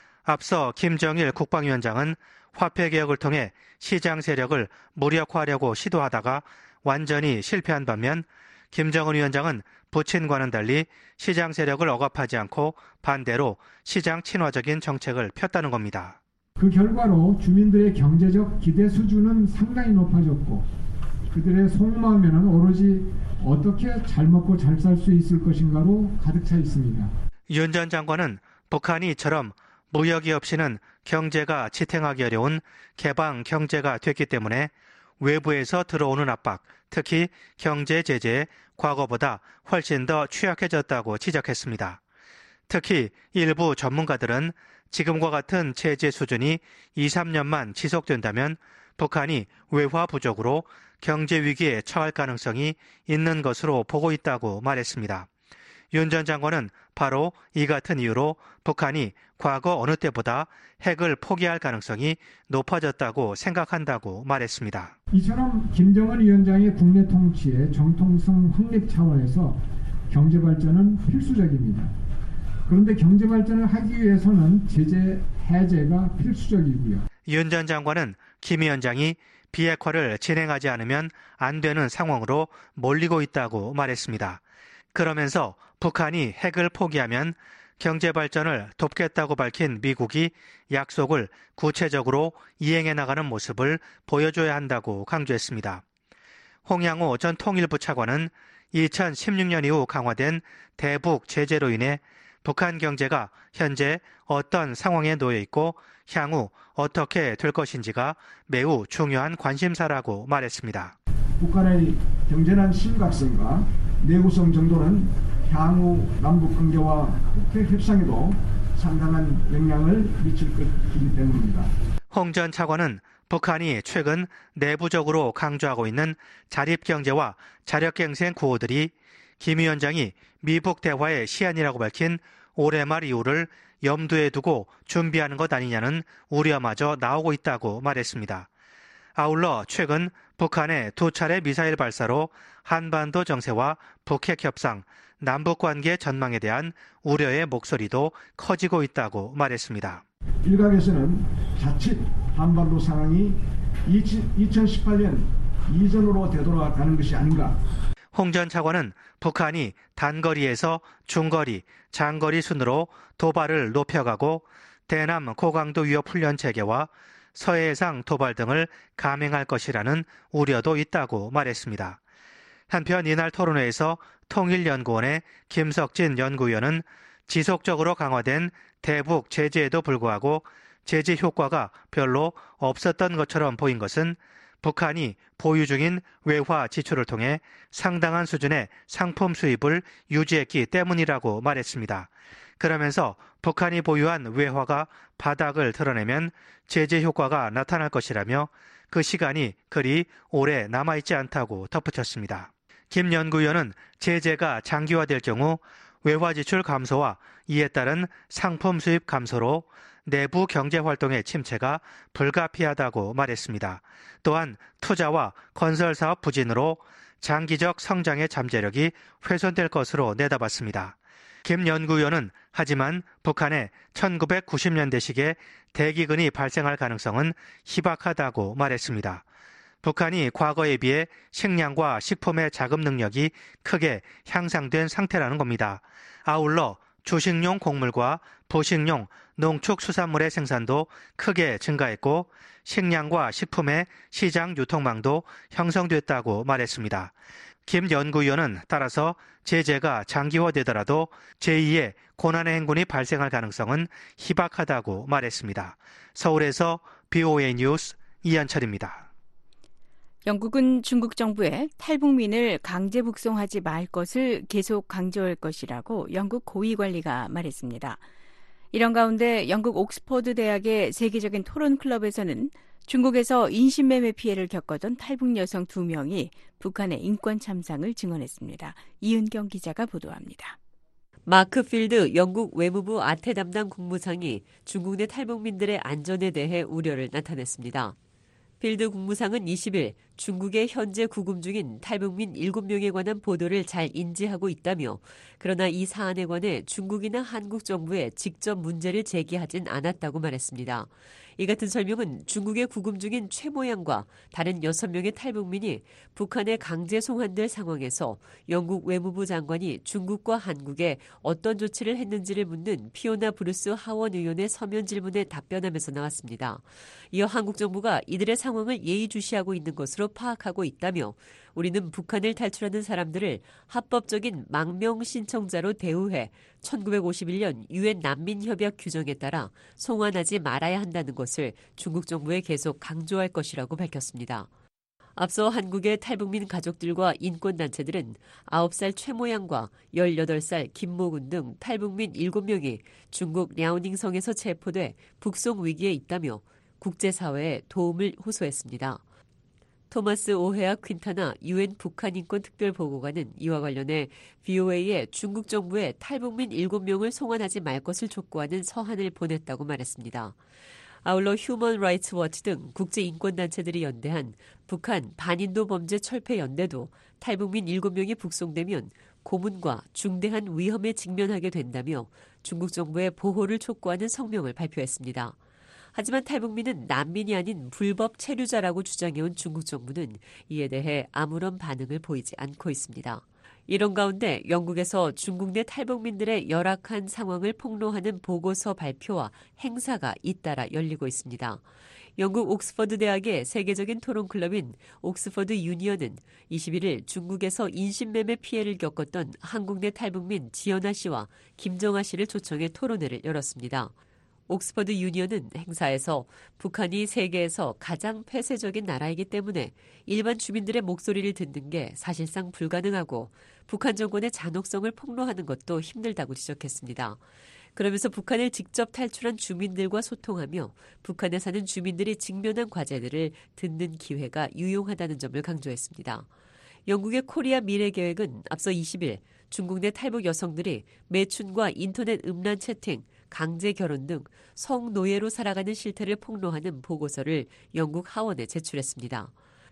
앞서 김정일 국방위원장은 화폐개혁을 통해 시장 세력을 무력화하려고 시도하다가 완전히 실패한 반면 김정은 위원장은 부친과는 달리 시장 세력을 억압하지 않고 반대로 시장 친화적인 정책을 폈다는 겁니다. 그 결과로 주민들의 경제적 기대 수준은 상당히 높아졌고 그들의 속마음에는 오로지 어떻게 잘 먹고 잘 살 수 있을 것인가로 가득 차 있습니다. 윤 전 장관은 북한이 이처럼 무역이 없이는 경제가 지탱하기 어려운 개방 경제가 됐기 때문에 외부에서 들어오는 압박, 특히 경제 제재에 과거보다 훨씬 더 취약해졌다고 지적했습니다. 특히 일부 전문가들은 지금과 같은 제재 수준이 이, 삼 년만 지속된다면 북한이 외화 부족으로 경제 위기에 처할 가능성이 있는 것으로 보고 있다고 말했습니다. 윤 전 장관은 바로 이 같은 이유로 북한이 과거 어느 때보다 핵을 포기할 가능성이 높아졌다고 생각한다고 말했습니다. 이처럼 김정은 위원장의 국내 통치의 정통성 확립 차원에서 경제 발전은 필수적입니다. 그런데 경제 발전을 하기 위해서는 제재 해제가 필수적이고요. 윤 전 장관은 김 위원장이 비핵화를 진행하지 않으면 안 되는 상황으로 몰리고 있다고 말했습니다. 그러면서 북한이 핵을 포기하면 경제 발전을 돕겠다고 밝힌 미국이 약속을 구체적으로 이행해 나가는 모습을 보여줘야 한다고 강조했습니다. 홍양호 전 통일부 차관은 이천십육 년 이후 강화된 대북 제재로 인해 북한 경제가 현재 어떤 상황에 놓여 있고 향후 어떻게 될 것인지가 매우 중요한 관심사라고 말했습니다. 북한의 경제난 심각성과 내구성 정도는 향후 남북관계와 북핵 협상에도 상당한 영향을 미칠 것이기 때문입니다. 홍 전 차관은 북한이 최근 내부적으로 강조하고 있는 자립경제와 자력갱생 구호들이 김 위원장이 미북 대화의 시안이라고 밝힌 올해 말 이후를 염두에 두고 준비하는 것 아니냐는 우려마저 나오고 있다고 말했습니다. 아울러 최근 북한의 두 차례 미사일 발사로 한반도 정세와 북핵 협상, 남북관계 전망에 대한 우려의 목소리도 커지고 있다고 말했습니다. 일각에서는 자칫 한반도 상황이 이천십팔 년 이전으로 되돌아가는 것이 아닌가. 홍 전 차관은 북한이 단거리에서 중거리, 장거리 순으로 도발을 높여가고 대남 고강도 위협 훈련 체계와 서해상 도발 등을 감행할 것이라는 우려도 있다고 말했습니다. 한편 이날 토론회에서 통일연구원의 김석진 연구위원은 지속적으로 강화된 대북 제재에도 불구하고 제재 효과가 별로 없었던 것처럼 보인 것은 북한이 보유 중인 외화 지출을 통해 상당한 수준의 상품 수입을 유지했기 때문이라고 말했습니다. 그러면서 북한이 보유한 외화가 바닥을 드러내면 제재 효과가 나타날 것이라며 그 시간이 그리 오래 남아있지 않다고 덧붙였습니다. 김 연구위원은 제재가 장기화될 경우 외화 지출 감소와 이에 따른 상품 수입 감소로 내부 경제활동의 침체가 불가피하다고 말했습니다. 또한 투자와 건설사업 부진으로 장기적 성장의 잠재력이 훼손될 것으로 내다봤습니다. 김 연구위원은 하지만 북한의 천구백구십 년대식의 대기근이 발생할 가능성은 희박하다고 말했습니다. 북한이 과거에 비해 식량과 식품의 자금 능력이 크게 향상된 상태라는 겁니다. 아울러 주식용 곡물과 부식용 농축수산물의 생산도 크게 증가했고 식량과 식품의 시장 유통망도 형성됐다고 말했습니다. 김 연구위원은 따라서 제재가 장기화되더라도 제이의 고난의 행군이 발생할 가능성은 희박하다고 말했습니다. 서울에서 비오에이 뉴스 이현철입니다. 영국은 중국 정부에 탈북민을 강제 북송하지 말 것을 계속 강조할 것이라고 영국 고위관리가 말했습니다. 이런 가운데 영국 옥스퍼드 대학의 세계적인 토론 클럽에서는 중국에서 인신매매 피해를 겪었던 탈북 여성 두 명이 북한의 인권 참상을 증언했습니다. 이은경 기자가 보도합니다. 마크 필드 영국 외무부 아태 담당 국무상이 중국 내 탈북민들의 안전에 대해 우려를 나타냈습니다. 필드 국무상은 이십 일 중국에 현재 구금 중인 탈북민 일곱 명에 관한 보도를 잘 인지하고 있다며 그러나 이 사안에 관해 중국이나 한국 정부에 직접 문제를 제기하진 않았다고 말했습니다. 이 같은 설명은 중국에 구금 중인 최 모양과 다른 여섯 명의 탈북민이 북한에 강제 송환될 상황에서 영국 외무부 장관이 중국과 한국에 어떤 조치를 했는지를 묻는 피오나 브루스 하원 의원의 서면 질문에 답변하면서 나왔습니다. 이어 한국 정부가 이들의 상황을 예의주시하고 있는 것으로 파악하고 있다며 우리는 북한을 탈출하는 사람들을 합법적인 망명 신청자로 대우해 천구백오십일 년 유엔 난민협약 규정에 따라 송환하지 말아야 한다는 것을 중국 정부에 계속 강조할 것이라고 밝혔습니다. 앞서 한국의 탈북민 가족들과 인권단체들은 아홉 살 최 모양과 열여덟 살 김모군 등 탈북민 일곱 명이 중국 랴오닝성에서 체포돼 북송 위기에 있다며 국제사회에 도움을 호소했습니다. 토마스 오헤아 퀸타나 유엔 북한 인권 특별보고관은 이와 관련해 비오에이에 중국 정부에 탈북민 일곱 명을 송환하지 말 것을 촉구하는 서한을 보냈다고 말했습니다. 아울러 휴먼 라이츠 워치 등 국제인권단체들이 연대한 북한 반인도 범죄 철폐 연대도 탈북민 일곱 명이 북송되면 고문과 중대한 위험에 직면하게 된다며 중국 정부의 보호를 촉구하는 성명을 발표했습니다. 하지만 탈북민은 난민이 아닌 불법 체류자라고 주장해온 중국 정부는 이에 대해 아무런 반응을 보이지 않고 있습니다. 이런 가운데 영국에서 중국 내 탈북민들의 열악한 상황을 폭로하는 보고서 발표와 행사가 잇따라 열리고 있습니다. 영국 옥스퍼드 대학의 세계적인 토론 클럽인 옥스퍼드 유니언은 이십일 일 중국에서 인신매매 피해를 겪었던 한국 내 탈북민 지연아 씨와 김정아 씨를 초청해 토론회를 열었습니다. 옥스퍼드 유니언은 행사에서 북한이 세계에서 가장 폐쇄적인 나라이기 때문에 일반 주민들의 목소리를 듣는 게 사실상 불가능하고 북한 정권의 잔혹성을 폭로하는 것도 힘들다고 지적했습니다. 그러면서 북한을 직접 탈출한 주민들과 소통하며 북한에 사는 주민들이 직면한 과제들을 듣는 기회가 유용하다는 점을 강조했습니다. 영국의 코리아 미래계획은 앞서 이십 일 중국 내 탈북 여성들이 매춘과 인터넷 음란 채팅, 강제 결혼 등 성노예로 살아가는 실태를 폭로하는 보고서를 영국 하원에 제출했습니다.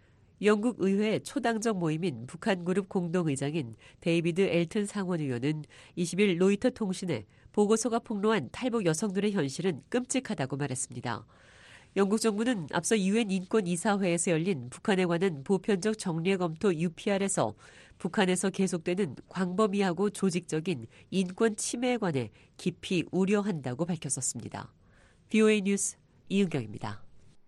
영국 의회 초당적 모임인 북한그룹 공동의장인 데이비드 엘튼 상원의원은 이십 일 로이터 통신에 보고서가 폭로한 탈북 여성들의 현실은 끔찍하다고 말했습니다. 영국 정부는 앞서 유엔 인권이사회에서 열린 북한에 관한 보편적 정례 검토 유피알에서 북한에서 계속되는 광범위하고 조직적인 인권 침해에 관해 깊이 우려한다고 밝혔었습니다. 비오에이 뉴스 이은경입니다.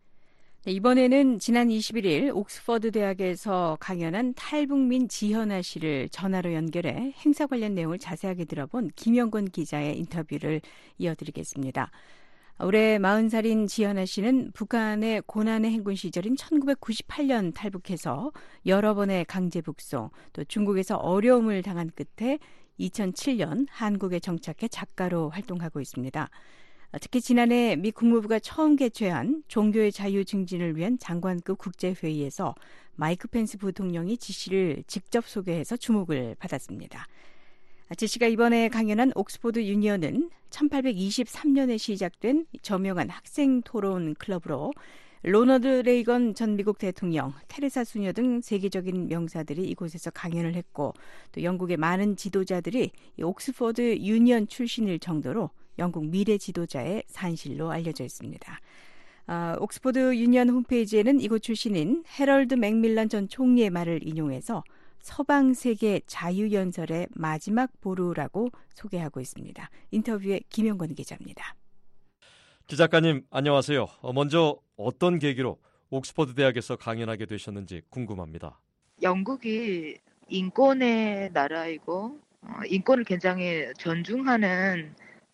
네, 이번에는 지난 이십일 일 옥스퍼드 대학에서 강연한 탈북민 지현아 씨를 전화로 연결해 행사 관련 내용을 자세하게 들어본 김영건 기자의 인터뷰를 이어드리겠습니다. 올해 마흔 살인 지연아 씨는 북한의 고난의 행군 시절인 천구백구십팔 년 탈북해서 여러 번의 강제 북송, 또 중국에서 어려움을 당한 끝에 이천칠 년 한국에 정착해 작가로 활동하고 있습니다. 특히 지난해 미 국무부가 처음 개최한 종교의 자유 증진을 위한 장관급 국제회의에서 마이크 펜스 부통령이 지시를 직접 소개해서 주목을 받았습니다. 지시가 이번에 강연한 옥스포드 유니언은 천팔백이십삼 년에 시작된 저명한 학생 토론 클럽으로 로너드 레이건 전 미국 대통령, 테레사 수녀 등 세계적인 명사들이 이곳에서 강연을 했고 또 영국의 많은 지도자들이 옥스포드 유니언 출신일 정도로 영국 미래 지도자의 산실로 알려져 있습니다. 아, 옥스포드 유니언 홈페이지에는 이곳 출신인 해럴드 맥밀런 전 총리의 말을 인용해서 서방 세계 자유연설의 마지막 보루라고 소개하고 있습니다. 인터뷰에 김영건 기자입니다. 기 작가님 안녕하세요. 먼저 어떤 계기로 옥스퍼드 대학에서 강연하게 되셨는지 궁금합니다. 영국이 인권의 나라이고 인권을 굉장히 존중하는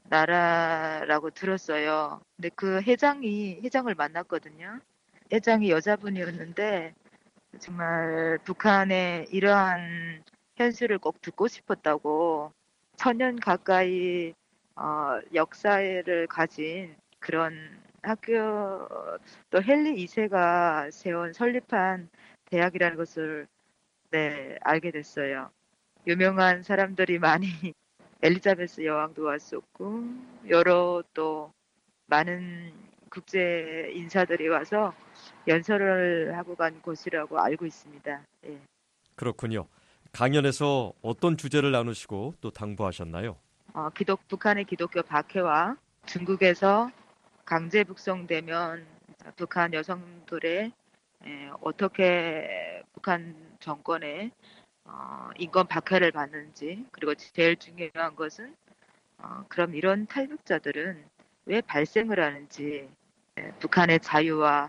나라라고 들었어요. 근데 그 회장이 회장을 만났거든요. 회장이 여자분이었는데 정말 북한의 이러한 현실을 꼭 듣고 싶었다고 천년 가까이 어, 역사를 가진 그런 학교 또 헨리 이 세가 세운 설립한 대학이라는 것을 네, 알게 됐어요. 유명한 사람들이 많이 엘리자베스 여왕도 왔었고 여러 또 많은 국제 인사들이 와서 연설을 하고 간 곳이라고 알고 있습니다. 예. 그렇군요. 강연에서 어떤 주제를 나누시고 또 당부하셨나요? 어, 기독, 북한의 기독교 박해와 중국에서 강제 북송되면 북한 여성들의 에, 어떻게 북한 정권의 어, 인권 박해를 받는지 그리고 제일 중요한 것은 어, 그럼 이런 탈북자들은 왜 발생을 하는지 에, 북한의 자유와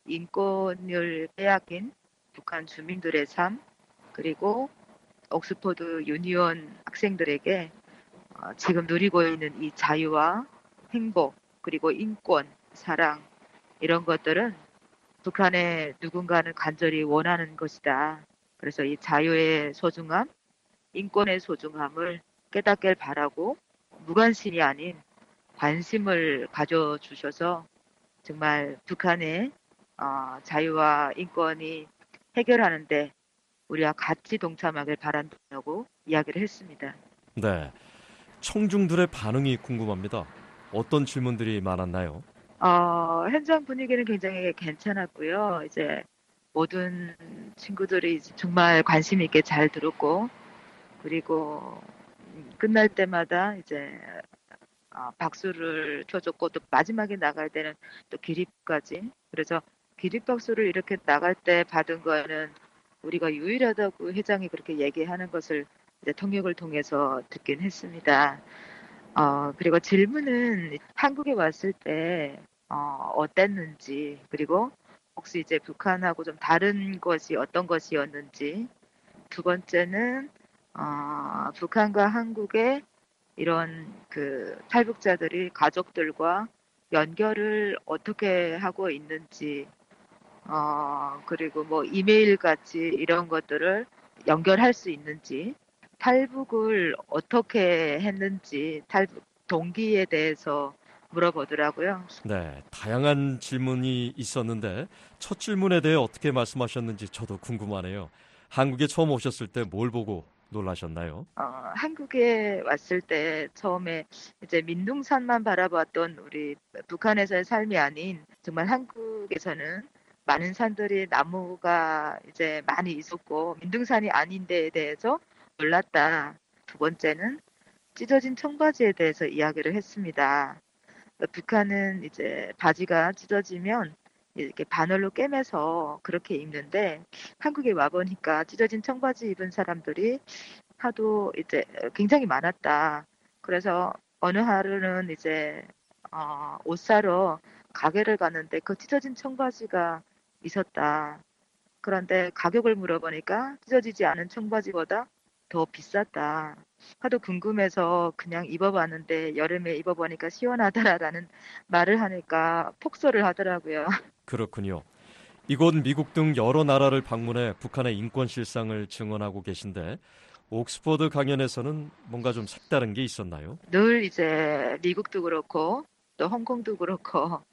인권을 빼앗긴 북한 주민들의 삶 그리고 옥스퍼드 유니온 학생들에게 어, 지금 누리고 있는 이 자유와 행복 그리고 인권, 사랑 이런 것들은 북한의 누군가는 간절히 원하는 것이다. 그래서 이 자유의 소중함, 인권의 소중함을 깨닫길 바라고 무관심이 아닌 관심을 가져주셔서 정말 북한의 어, 자유와 인권이 해결하는데 우리가 같이 동참하길 바란다고 이야기를 했습니다. 네, 청중들의 반응이 궁금합니다. 어떤 질문들이 많았나요? 어, 현장 분위기는 굉장히 괜찮았고요. 이제 모든 친구들이 정말 관심 있게 잘 들었고 그리고 끝날 때마다 이제 어, 박수를 쳐줬고 또 마지막에 나갈 때는 또 기립까지 그래서 기립박수를 이렇게 나갈 때 받은 거는 우리가 유일하다고 회장이 그렇게 얘기하는 것을 이제 통역을 통해서 듣긴 했습니다. 어, 그리고 질문은 한국에 왔을 때 어, 어땠는지 그리고 혹시 이제 북한하고 좀 다른 것이 어떤 것이었는지 두 번째는 어, 북한과 한국의 이런 그 탈북자들이 가족들과 연결을 어떻게 하고 있는지 어, 그리고 뭐 이메일 같이 이런 것들을 연결할 수 있는지 탈북을 어떻게 했는지 탈북 동기에 대해서 물어보더라고요. 네, 다양한 질문이 있었는데 첫 질문에 대해 어떻게 말씀하셨는지 저도 궁금하네요. 한국에 처음 오셨을 때 뭘 보고 놀라셨나요? 어, 한국에 왔을 때 처음에 이제 민둥산만 바라봤던 우리 북한에서의 삶이 아닌 정말 한국에서는 많은 산들이 나무가 이제 많이 있었고 민둥산이 아닌 데에 대해서 놀랐다. 두 번째는 찢어진 청바지에 대해서 이야기를 했습니다. 북한은 이제 바지가 찢어지면 이렇게 바늘로 꿰매서 그렇게 입는데 한국에 와보니까 찢어진 청바지 입은 사람들이 하도 이제 굉장히 많았다. 그래서 어느 하루는 이제 어, 옷 사러 가게를 갔는데 그 찢어진 청바지가 있었다. 그런데 가격을 물어보니까 찢어지지 않은 청바지보다 더 비쌌다. 하도 궁금해서 그냥 입어봤는데 여름에 입어보니까 시원하더라라는 말을 하니까 폭소를 하더라고요. 그렇군요. 이곳 미국 등 여러 나라를 방문해 북한의 인권 실상을 증언하고 계신데 옥스퍼드 강연에서는 뭔가 좀 색다른 게 있었나요? 늘 이제 미국도 그렇고 또 홍콩도 그렇고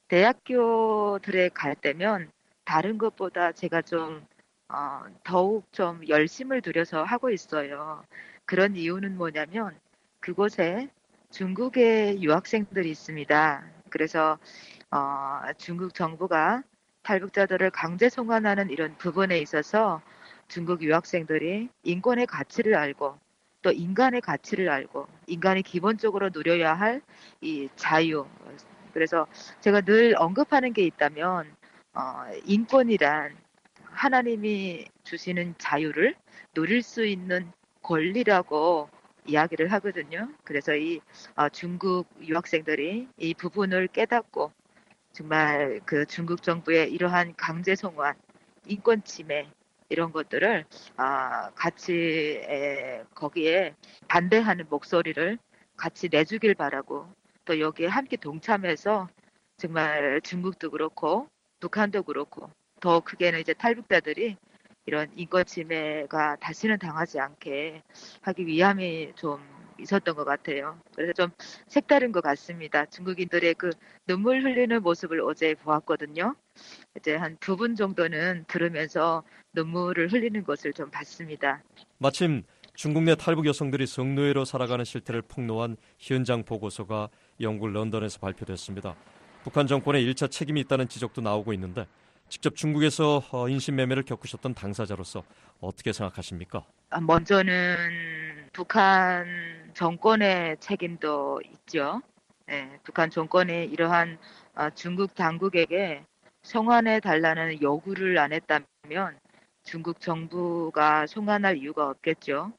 대학교들에 갈 때면 다른 것보다 제가 좀 어, 더욱 좀 열심을 들여서 하고 있어요. 그런 이유는 뭐냐면 그곳에 중국의 유학생들이 있습니다. 그래서 어, 중국 정부가 탈북자들을 강제 송환하는 이런 부분에 있어서 중국 유학생들이 인권의 가치를 알고 또 인간의 가치를 알고 인간이 기본적으로 누려야 할 이 자유. 그래서 제가 늘 언급하는 게 있다면 어, 인권이란 하나님이 주시는 자유를 누릴 수 있는 권리라고 이야기를 하거든요. 그래서 이 어, 중국 유학생들이 이 부분을 깨닫고 정말 그 중국 정부의 이러한 강제 송환, 인권 침해 이런 것들을 아, 같이 에, 거기에 반대하는 목소리를 같이 내주길 바라고 또 여기에 함께 동참해서 정말 중국도 그렇고 북한도 그렇고 더 크게는 이제 탈북자들이 이런 인권 침해가 다시는 당하지 않게 하기 위함이 좀 있었던 것 같아요. 그래서 좀 색다른 것 같습니다. 중국인들의 그 눈물 흘리는 모습을 어제 보았거든요. 이제 한 두 분 정도는 들으면서 눈물을 흘리는 것을 좀 봤습니다. 마침 중국 내 탈북 여성들이 성노예로 살아가는 실태를 폭로한 현장 보고서가 영국 런던에서 발표됐습니다. 북한 정권의 일 차 책임이 있다는 지적도 나오고 있는데 직접 중국에서 인신매매를 겪으셨던 당사자로서 어떻게 생각하십니까? 먼저는 북한 정권의 책임도 있죠. 네, 북한 정권이 이러한 중국 당국에게 송환해 달라는 요구를 안 했다면 중국 정부가 송환할 이유가 없겠죠.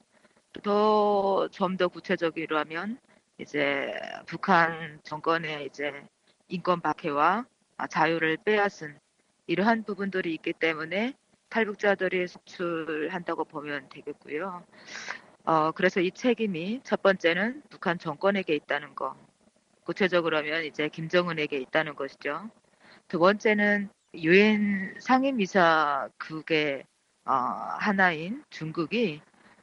더 좀 더 구체적으로 하면 이제 북한 정권의 이제 인권 박해와 자유를 빼앗은 이러한 부분들이 있기 때문에 탈북자들이 속출한다고 보면 되겠고요. 어, 그래서 이 책임이 첫 번째는 북한 정권에게 있다는 거. 구체적으로 하면 이제 김정은에게 있다는 것이죠. 두 번째는 유엔 상임이사국의 어, 하나인 중국이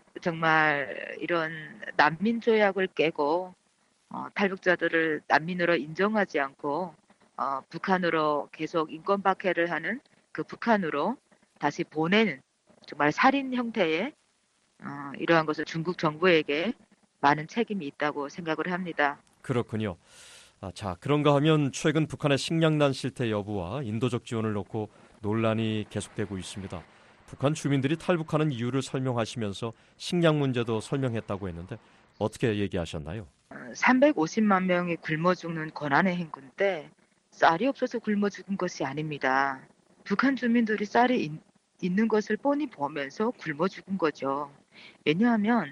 정말 이런 난민 조약을 깨고 어, 탈북자들을 난민으로 인정하지 않고 어, 북한으로 계속 인권 박해를 하는 그 북한으로 다시 보내는 정말 살인 형태의 어, 이러한 것을 중국 정부에게 많은 책임이 있다고 생각을 합니다. 그렇군요. 아, 자, 그런가 하면 최근 북한의 식량난 실태 여부와 인도적 지원을 놓고 논란이 계속되고 있습니다. 북한 주민들이 탈북하는 이유를 설명하시면서 식량 문제도 설명했다고 했는데 어떻게 얘기하셨나요? 삼백오십만 명이 굶어 죽는 고난의 행군인데 쌀이 없어서 굶어 죽은 것이 아닙니다. 북한 주민들이 쌀이 있, 있는 것을 뻔히 보면서 굶어 죽은 거죠. 왜냐하면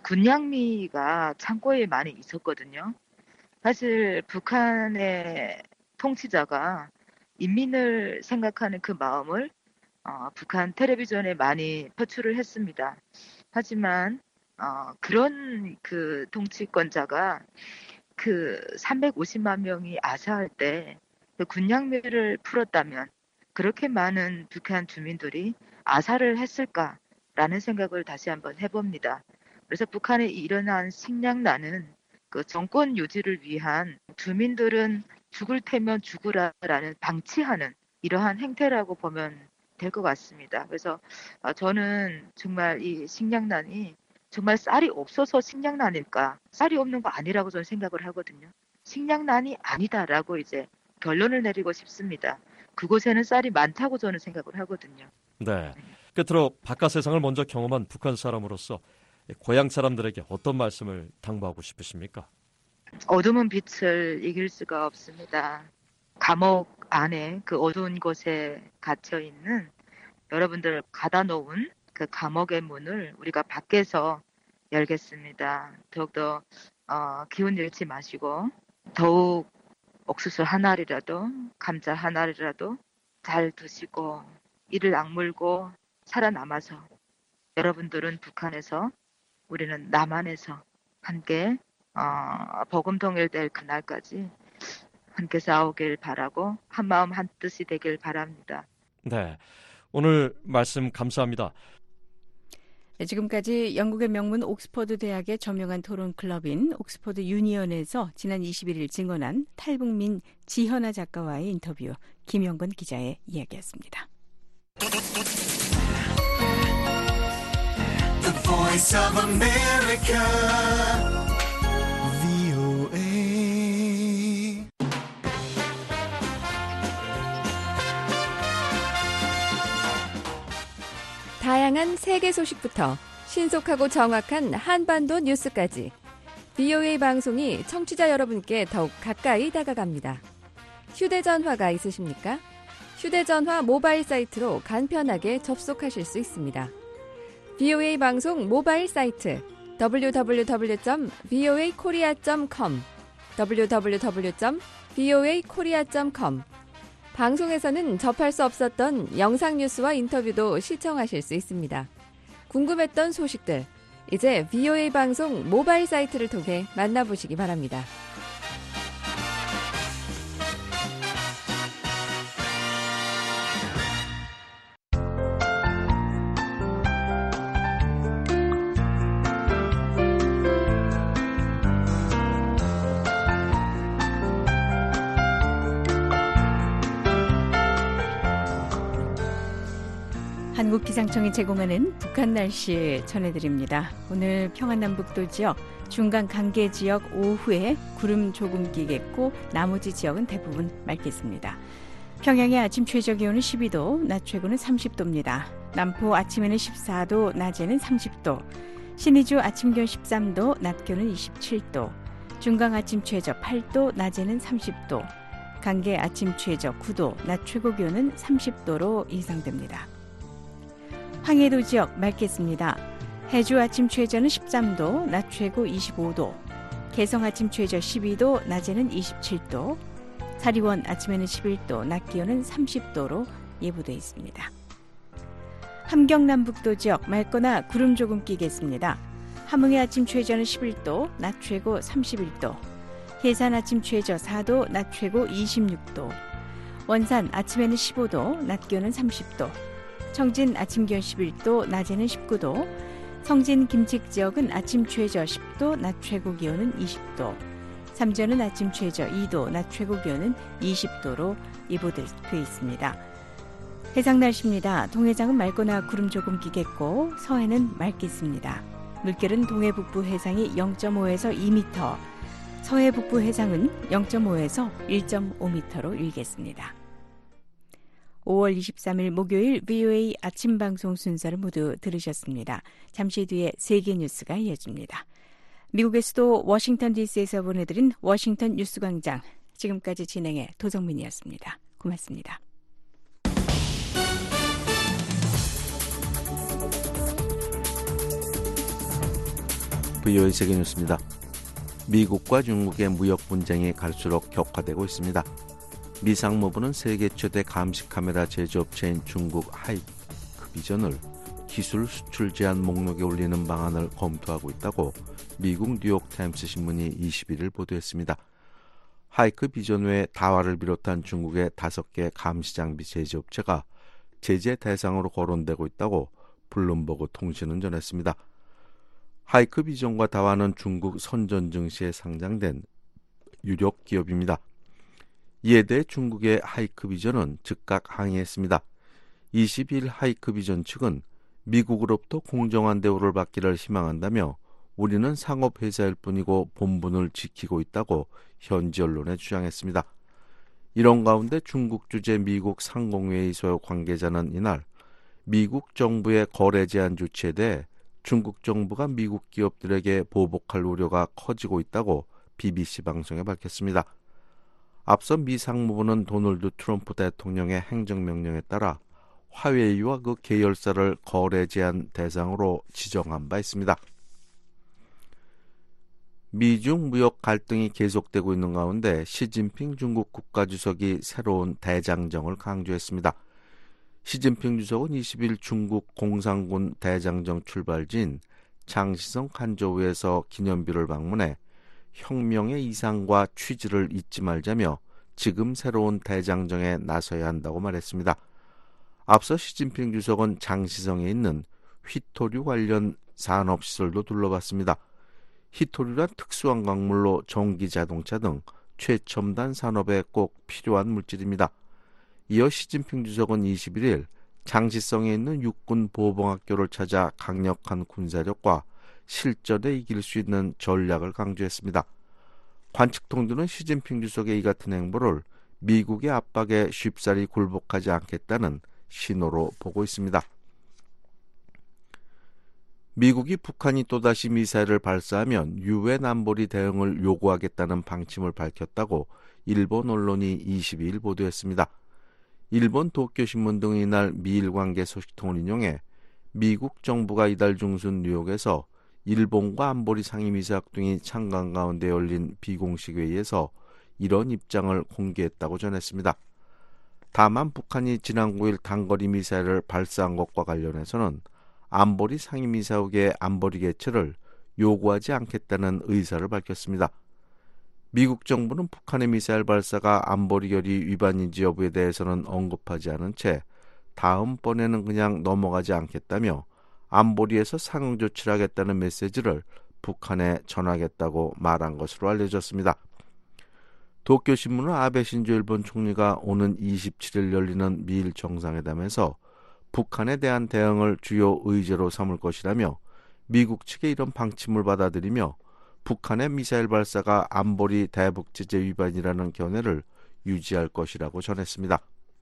군량미가 창고에 많이 있었거든요. 사실 북한의 통치자가 인민을 생각하는 그 마음을 어, 북한 텔레비전에 많이 표출을 했습니다. 하지만 어, 그런 그 통치권자가 그 삼백오십만 명이 아사할 때 그 군량미를 풀었다면 그렇게 많은 북한 주민들이 아사를 했을까라는 생각을 다시 한번 해봅니다. 그래서 북한에 일어난 식량난은 그 정권 유지를 위한 주민들은 죽을 테면 죽으라라는 방치하는 이러한 행태라고 보면 될 것 같습니다. 그래서 저는 정말 이 식량난이 정말 쌀이 없어서 식량난일까? 쌀이 없는 거 아니라고 저는 생각을 하거든요. 식량난이 아니다라고 이제 결론을 내리고 싶습니다. 그곳에는 쌀이 많다고 저는 생각을 하거든요. 네. 끝으로 바깥 세상을 먼저 경험한 북한 사람으로서 고향 사람들에게 어떤 말씀을 당부하고 싶으십니까? 어둠은 빛을 이길 수가 없습니다. 감옥 안에 그 어두운 곳에 갇혀 있는 여러분들 가다 놓은 그 감옥의 문을 우리가 밖에서 열겠습니다. 더욱더 어, 기운 잃지 마시고 더욱 옥수수 한 알이라도 감자 한 알이라도 잘 드시고 이를 악물고 살아남아서 여러분들은 북한에서 우리는 남한에서 함께 어, 복음 통일될 그날까지 함께 싸우길 바라고 한마음 한뜻이 되길 바랍니다. 네, 오늘 말씀 감사합니다. 네, 지금까지 영국의 명문 옥스퍼드 대학의 저명한 토론 클럽인 옥스퍼드 유니언에서 지난 이십일 일 증언한 탈북민 지현아 작가와의 인터뷰, 김영건 기자의 이야기였습니다. The Voice of America, 브이오에이. 다양한 세계 소식부터 신속하고 정확한 한반도 뉴스까지 브이오에이 방송이 청취자 여러분께 더욱 가까이 다가갑니다. 휴대전화가 있으십니까? 휴대전화 모바일 사이트로 간편하게 접속하실 수 있습니다. 브이오에이 방송 모바일 사이트 더블유 더블유 더블유 점 브이오에이 코리아 점 컴 더블유 더블유 더블유 점 브이오에이 코리아 점 컴 방송에서는 접할 수 없었던 영상 뉴스와 인터뷰도 시청하실 수 있습니다. 궁금했던 소식들, 이제 브이오에이 방송 모바일 사이트를 통해 만나보시기 바랍니다. 한국기상청이 제공하는 북한 날씨 전해드립니다. 오늘 평안남북도 지역, 중간 강계 지역 오후에 구름 조금 끼겠고 나머지 지역은 대부분 맑겠습니다. 평양의 아침 최저기온은 십이 도, 낮 최고는 삼십 도입니다. 남포 아침에는 십사 도, 낮에는 삼십 도, 신의주 아침 기온 십삼 도, 낮 기온은 이십칠 도, 중강 아침 최저 팔 도, 낮에는 삼십 도, 강계 아침 최저 구 도, 낮 최고 기온은 삼십 도로 예상됩니다. 황해도 지역 맑겠습니다. 해주 아침 최저는 십삼 도, 낮 최고 이십오 도, 개성 아침 최저 십이 도, 낮에는 이십칠 도, 사리원 아침에는 십일 도, 낮 기온은 삼십 도로 예보되어 있습니다. 함경남북도 지역 맑거나 구름 조금 끼겠습니다. 함흥의 아침 최저는 십일 도, 낮 최고 삼십일 도, 해산 아침 최저 사 도, 낮 최고 이십육 도, 원산 아침에는 십오 도, 낮 기온은 삼십 도, 청진 아침 기온 십일 도, 낮에는 십구 도, 성진 김책 지역은 아침 최저 십 도, 낮 최고 기온은 이십 도, 삼전은 아침 최저 이 도, 낮 최고 기온은 이십 도로 예보되어 있습니다. 해상 날씨입니다. 동해상은 맑거나 구름 조금 끼겠고 서해는 맑겠습니다. 물결은 동해 북부 해상이 영 점 오에서 이 미터, 서해 북부 해상은 영 점 오에서 일 점 오 미터로 일겠습니다. 오월 이십삼일 목요일 브이오에이 아침 방송 순서를 모두 들으셨습니다. 잠시 뒤에 세계 뉴스가 이어집니다. 미국의 수도 워싱턴 디씨에서 보내드린 워싱턴 뉴스광장, 지금까지 진행의 도정민이었습니다. 고맙습니다. 브이오에이 세계 뉴스입니다. 미국과 중국의 무역 분쟁이 갈수록 격화되고 있습니다. 미 상무부는 세계 최대 감시 카메라 제조업체인 중국 하이크 비전을 기술 수출 제한 목록에 올리는 방안을 검토하고 있다고 미국 뉴욕타임스 신문이 이십일 일 보도했습니다. 하이크 비전 외 다화를 비롯한 중국의 다섯 개 감시 장비 제조업체가 제재 대상으로 거론되고 있다고 블룸버그 통신은 전했습니다. 하이크 비전과 다화는 중국 선전 증시에 상장된 유력 기업입니다. 이에 대해 중국의 하이크 비전은 즉각 항의했습니다. 이십일 일 하이크 비전 측은 미국으로부터 공정한 대우를 받기를 희망한다며 우리는 상업회사일 뿐이고 본분을 지키고 있다고 현지 언론에 주장했습니다. 이런 가운데 중국 주재 미국 상공회의 소속 관계자는 이날 미국 정부의 거래 제한 조치에 대해 중국 정부가 미국 기업들에게 보복할 우려가 커지고 있다고 비비씨 방송에 밝혔습니다. 앞서 미 상무부는 도널드 트럼프 대통령의 행정명령에 따라 화웨이와 그 계열사를 거래 제한 대상으로 지정한 바 있습니다. 미중 무역 갈등이 계속되고 있는 가운데 시진핑 중국 국가주석이 새로운 대장정을 강조했습니다. 시진핑 주석은 이십 일 중국 공산군 대장정 출발지인 장시성 간조위에서 기념비를 방문해 혁명의 이상과 취지를 잊지 말자며 지금 새로운 대장정에 나서야 한다고 말했습니다. 앞서 시진핑 주석은 장시성에 있는 휘토류 관련 산업시설도 둘러봤습니다. 휘토류란 특수한 광물로 전기 자동차 등 최첨단 산업에 꼭 필요한 물질입니다. 이어 시진핑 주석은 이십일 일 장시성에 있는 육군 보봉학교를 찾아 강력한 군사력과 실전에 이길 수 있는 전략을 강조했습니다. 관측통들은 시진핑 주석의 이 같은 행보를 미국의 압박에 쉽사리 굴복하지 않겠다는 신호로 보고 있습니다. 미국이 북한이 또다시 미사일을 발사하면 유엔 안보리 대응을 요구하겠다는 방침을 밝혔다고 일본 언론이 이십이 일 보도했습니다. 일본 도쿄신문 등이 이날 미일 관계 소식통을 인용해 미국 정부가 이달 중순 뉴욕에서 일본과 안보리 상임이사학 등이 참관 가운데 열린 비공식 회의에서 이런 입장을 공개했다고 전했습니다. 다만 북한이 지난 구 일 단거리 미사일을 발사한 것과 관련해서는 안보리 상임이사국의 안보리 개최를 요구하지 않겠다는 의사를 밝혔습니다. 미국 정부는 북한의 미사일 발사가 안보리 결의 위반인지 여부에 대해서는 언급하지 않은 채 다음번에는 그냥 넘어가지 않겠다며 안보리에서 상응 조치를 하겠다는 메시지를 북한에 전하겠다고 말한 것으로 알려졌습니다. 도쿄신문은 아베 신조 일본 총리가 오는 이십칠 일 열리는 미일 정상회담에서 북한에 대한 대응을 주요 의제로 삼을 것이라며 미국 측의 이런 방침을 받아들이며 북한의 미사일 발사가 안보리 대북 제재 위반이라는 견해를 유지할 것이라고 전했습니다.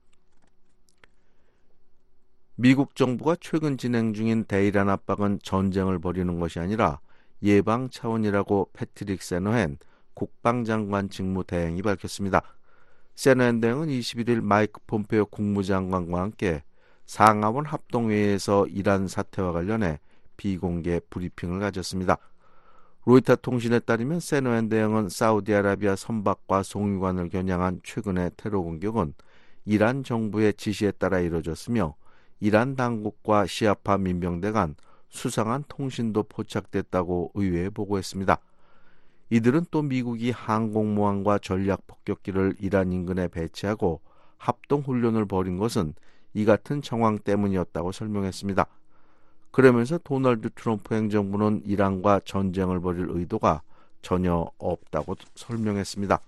미국 정부가 최근 진행 중인 대이란 압박은 전쟁을 벌이는 것이 아니라 예방 차원이라고 패트릭 세너헨 국방장관 직무 대행이 밝혔습니다. 세너헨 대행은 이십일 일 마이크 폼페오 국무장관과 함께 상하원 합동회의에서 이란 사태와 관련해 비공개 브리핑을 가졌습니다. 로이터 통신에 따르면 세너헨 대행은 사우디아라비아 선박과 송유관을 겨냥한 최근의 테러 공격은 이란 정부의 지시에 따라 이뤄졌으며 이란 당국과 시아파 민병대 간 수상한 통신도 포착됐다고 의회에 보고했습니다. 이들은 또 미국이 항공모함과 전략폭격기를 이란 인근에 배치하고 합동훈련을 벌인 것은 이 같은 정황 때문이었다고 설명했습니다. 그러면서 도널드 트럼프 행정부는 이란과 전쟁을 벌일 의도가 전혀 없다고 설명했습니다.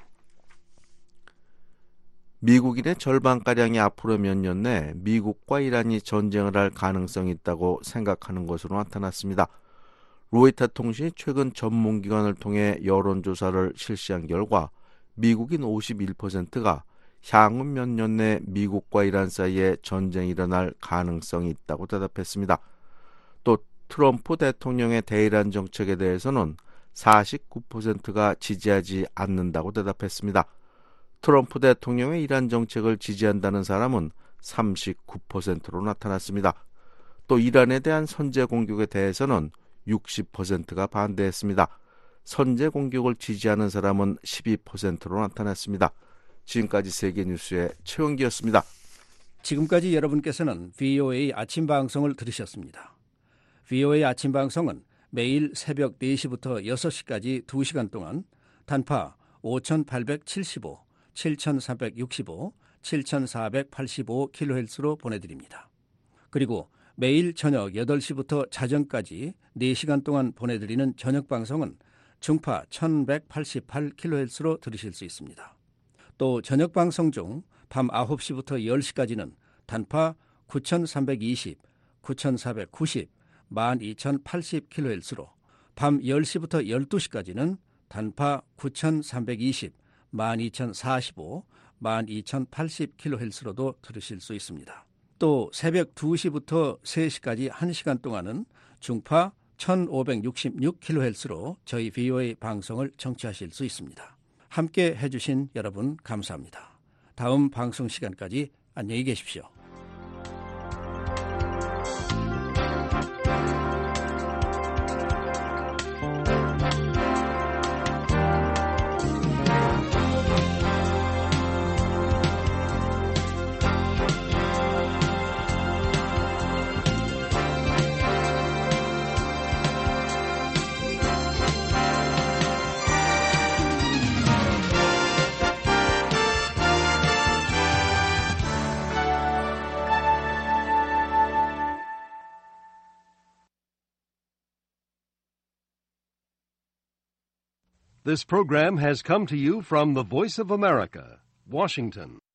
미국인의 절반가량이 앞으로 몇 년 내 미국과 이란이 전쟁을 할 가능성이 있다고 생각하는 것으로 나타났습니다. 로이터 통신이 최근 전문기관을 통해 여론조사를 실시한 결과 미국인 오십일 퍼센트가 향후 몇 년 내 미국과 이란 사이에 전쟁이 일어날 가능성이 있다고 대답했습니다. 또 트럼프 대통령의 대이란 정책에 대해서는 사십구 퍼센트가 지지하지 않는다고 대답했습니다. 트럼프 대통령의 이란 정책을 지지한다는 사람은 삼십구 퍼센트로 나타났습니다. 또 이란에 대한 선제 공격에 대해서는 육십 퍼센트가 반대했습니다. 선제 공격을 지지하는 사람은 십이 퍼센트로 나타났습니다. 지금까지 세계뉴스의 최원기였습니다. 지금까지 여러분께서는 브이오에이 아침 방송을 들으셨습니다. 브이오에이 아침 방송은 매일 새벽 네 시부터 여섯 시까지 두 시간 동안 단파 오천팔백칠십오, 칠천삼백육십오, 칠천사백팔십오 킬로헤르츠로 보내드립니다. 그리고 매일 저녁 여덟 시부터 자정까지 네 시간 동안 보내드리는 저녁 방송은 중파 천백팔십팔 킬로헤르츠로 들으실 수 있습니다. 또 저녁 방송 중 밤 아홉 시부터 열 시까지는 단파 구천삼백이십, 구천사백구십, 만 이천팔십 킬로헤르츠로, 밤 열 시부터 열두 시까지는 단파 구천삼백이십, 만 이천사십오, 만 이천팔십 킬로헤르츠로도 들으실 수 있습니다. 또 새벽 두 시부터 세 시까지 한 시간 동안은 중파 천오백육십육 킬로헤르츠로 저희 브이오에이 방송을 청취하실 수 있습니다. 함께 해주신 여러분 감사합니다. 다음 방송 시간까지 안녕히 계십시오. This program has come to you from the Voice of America, Washington.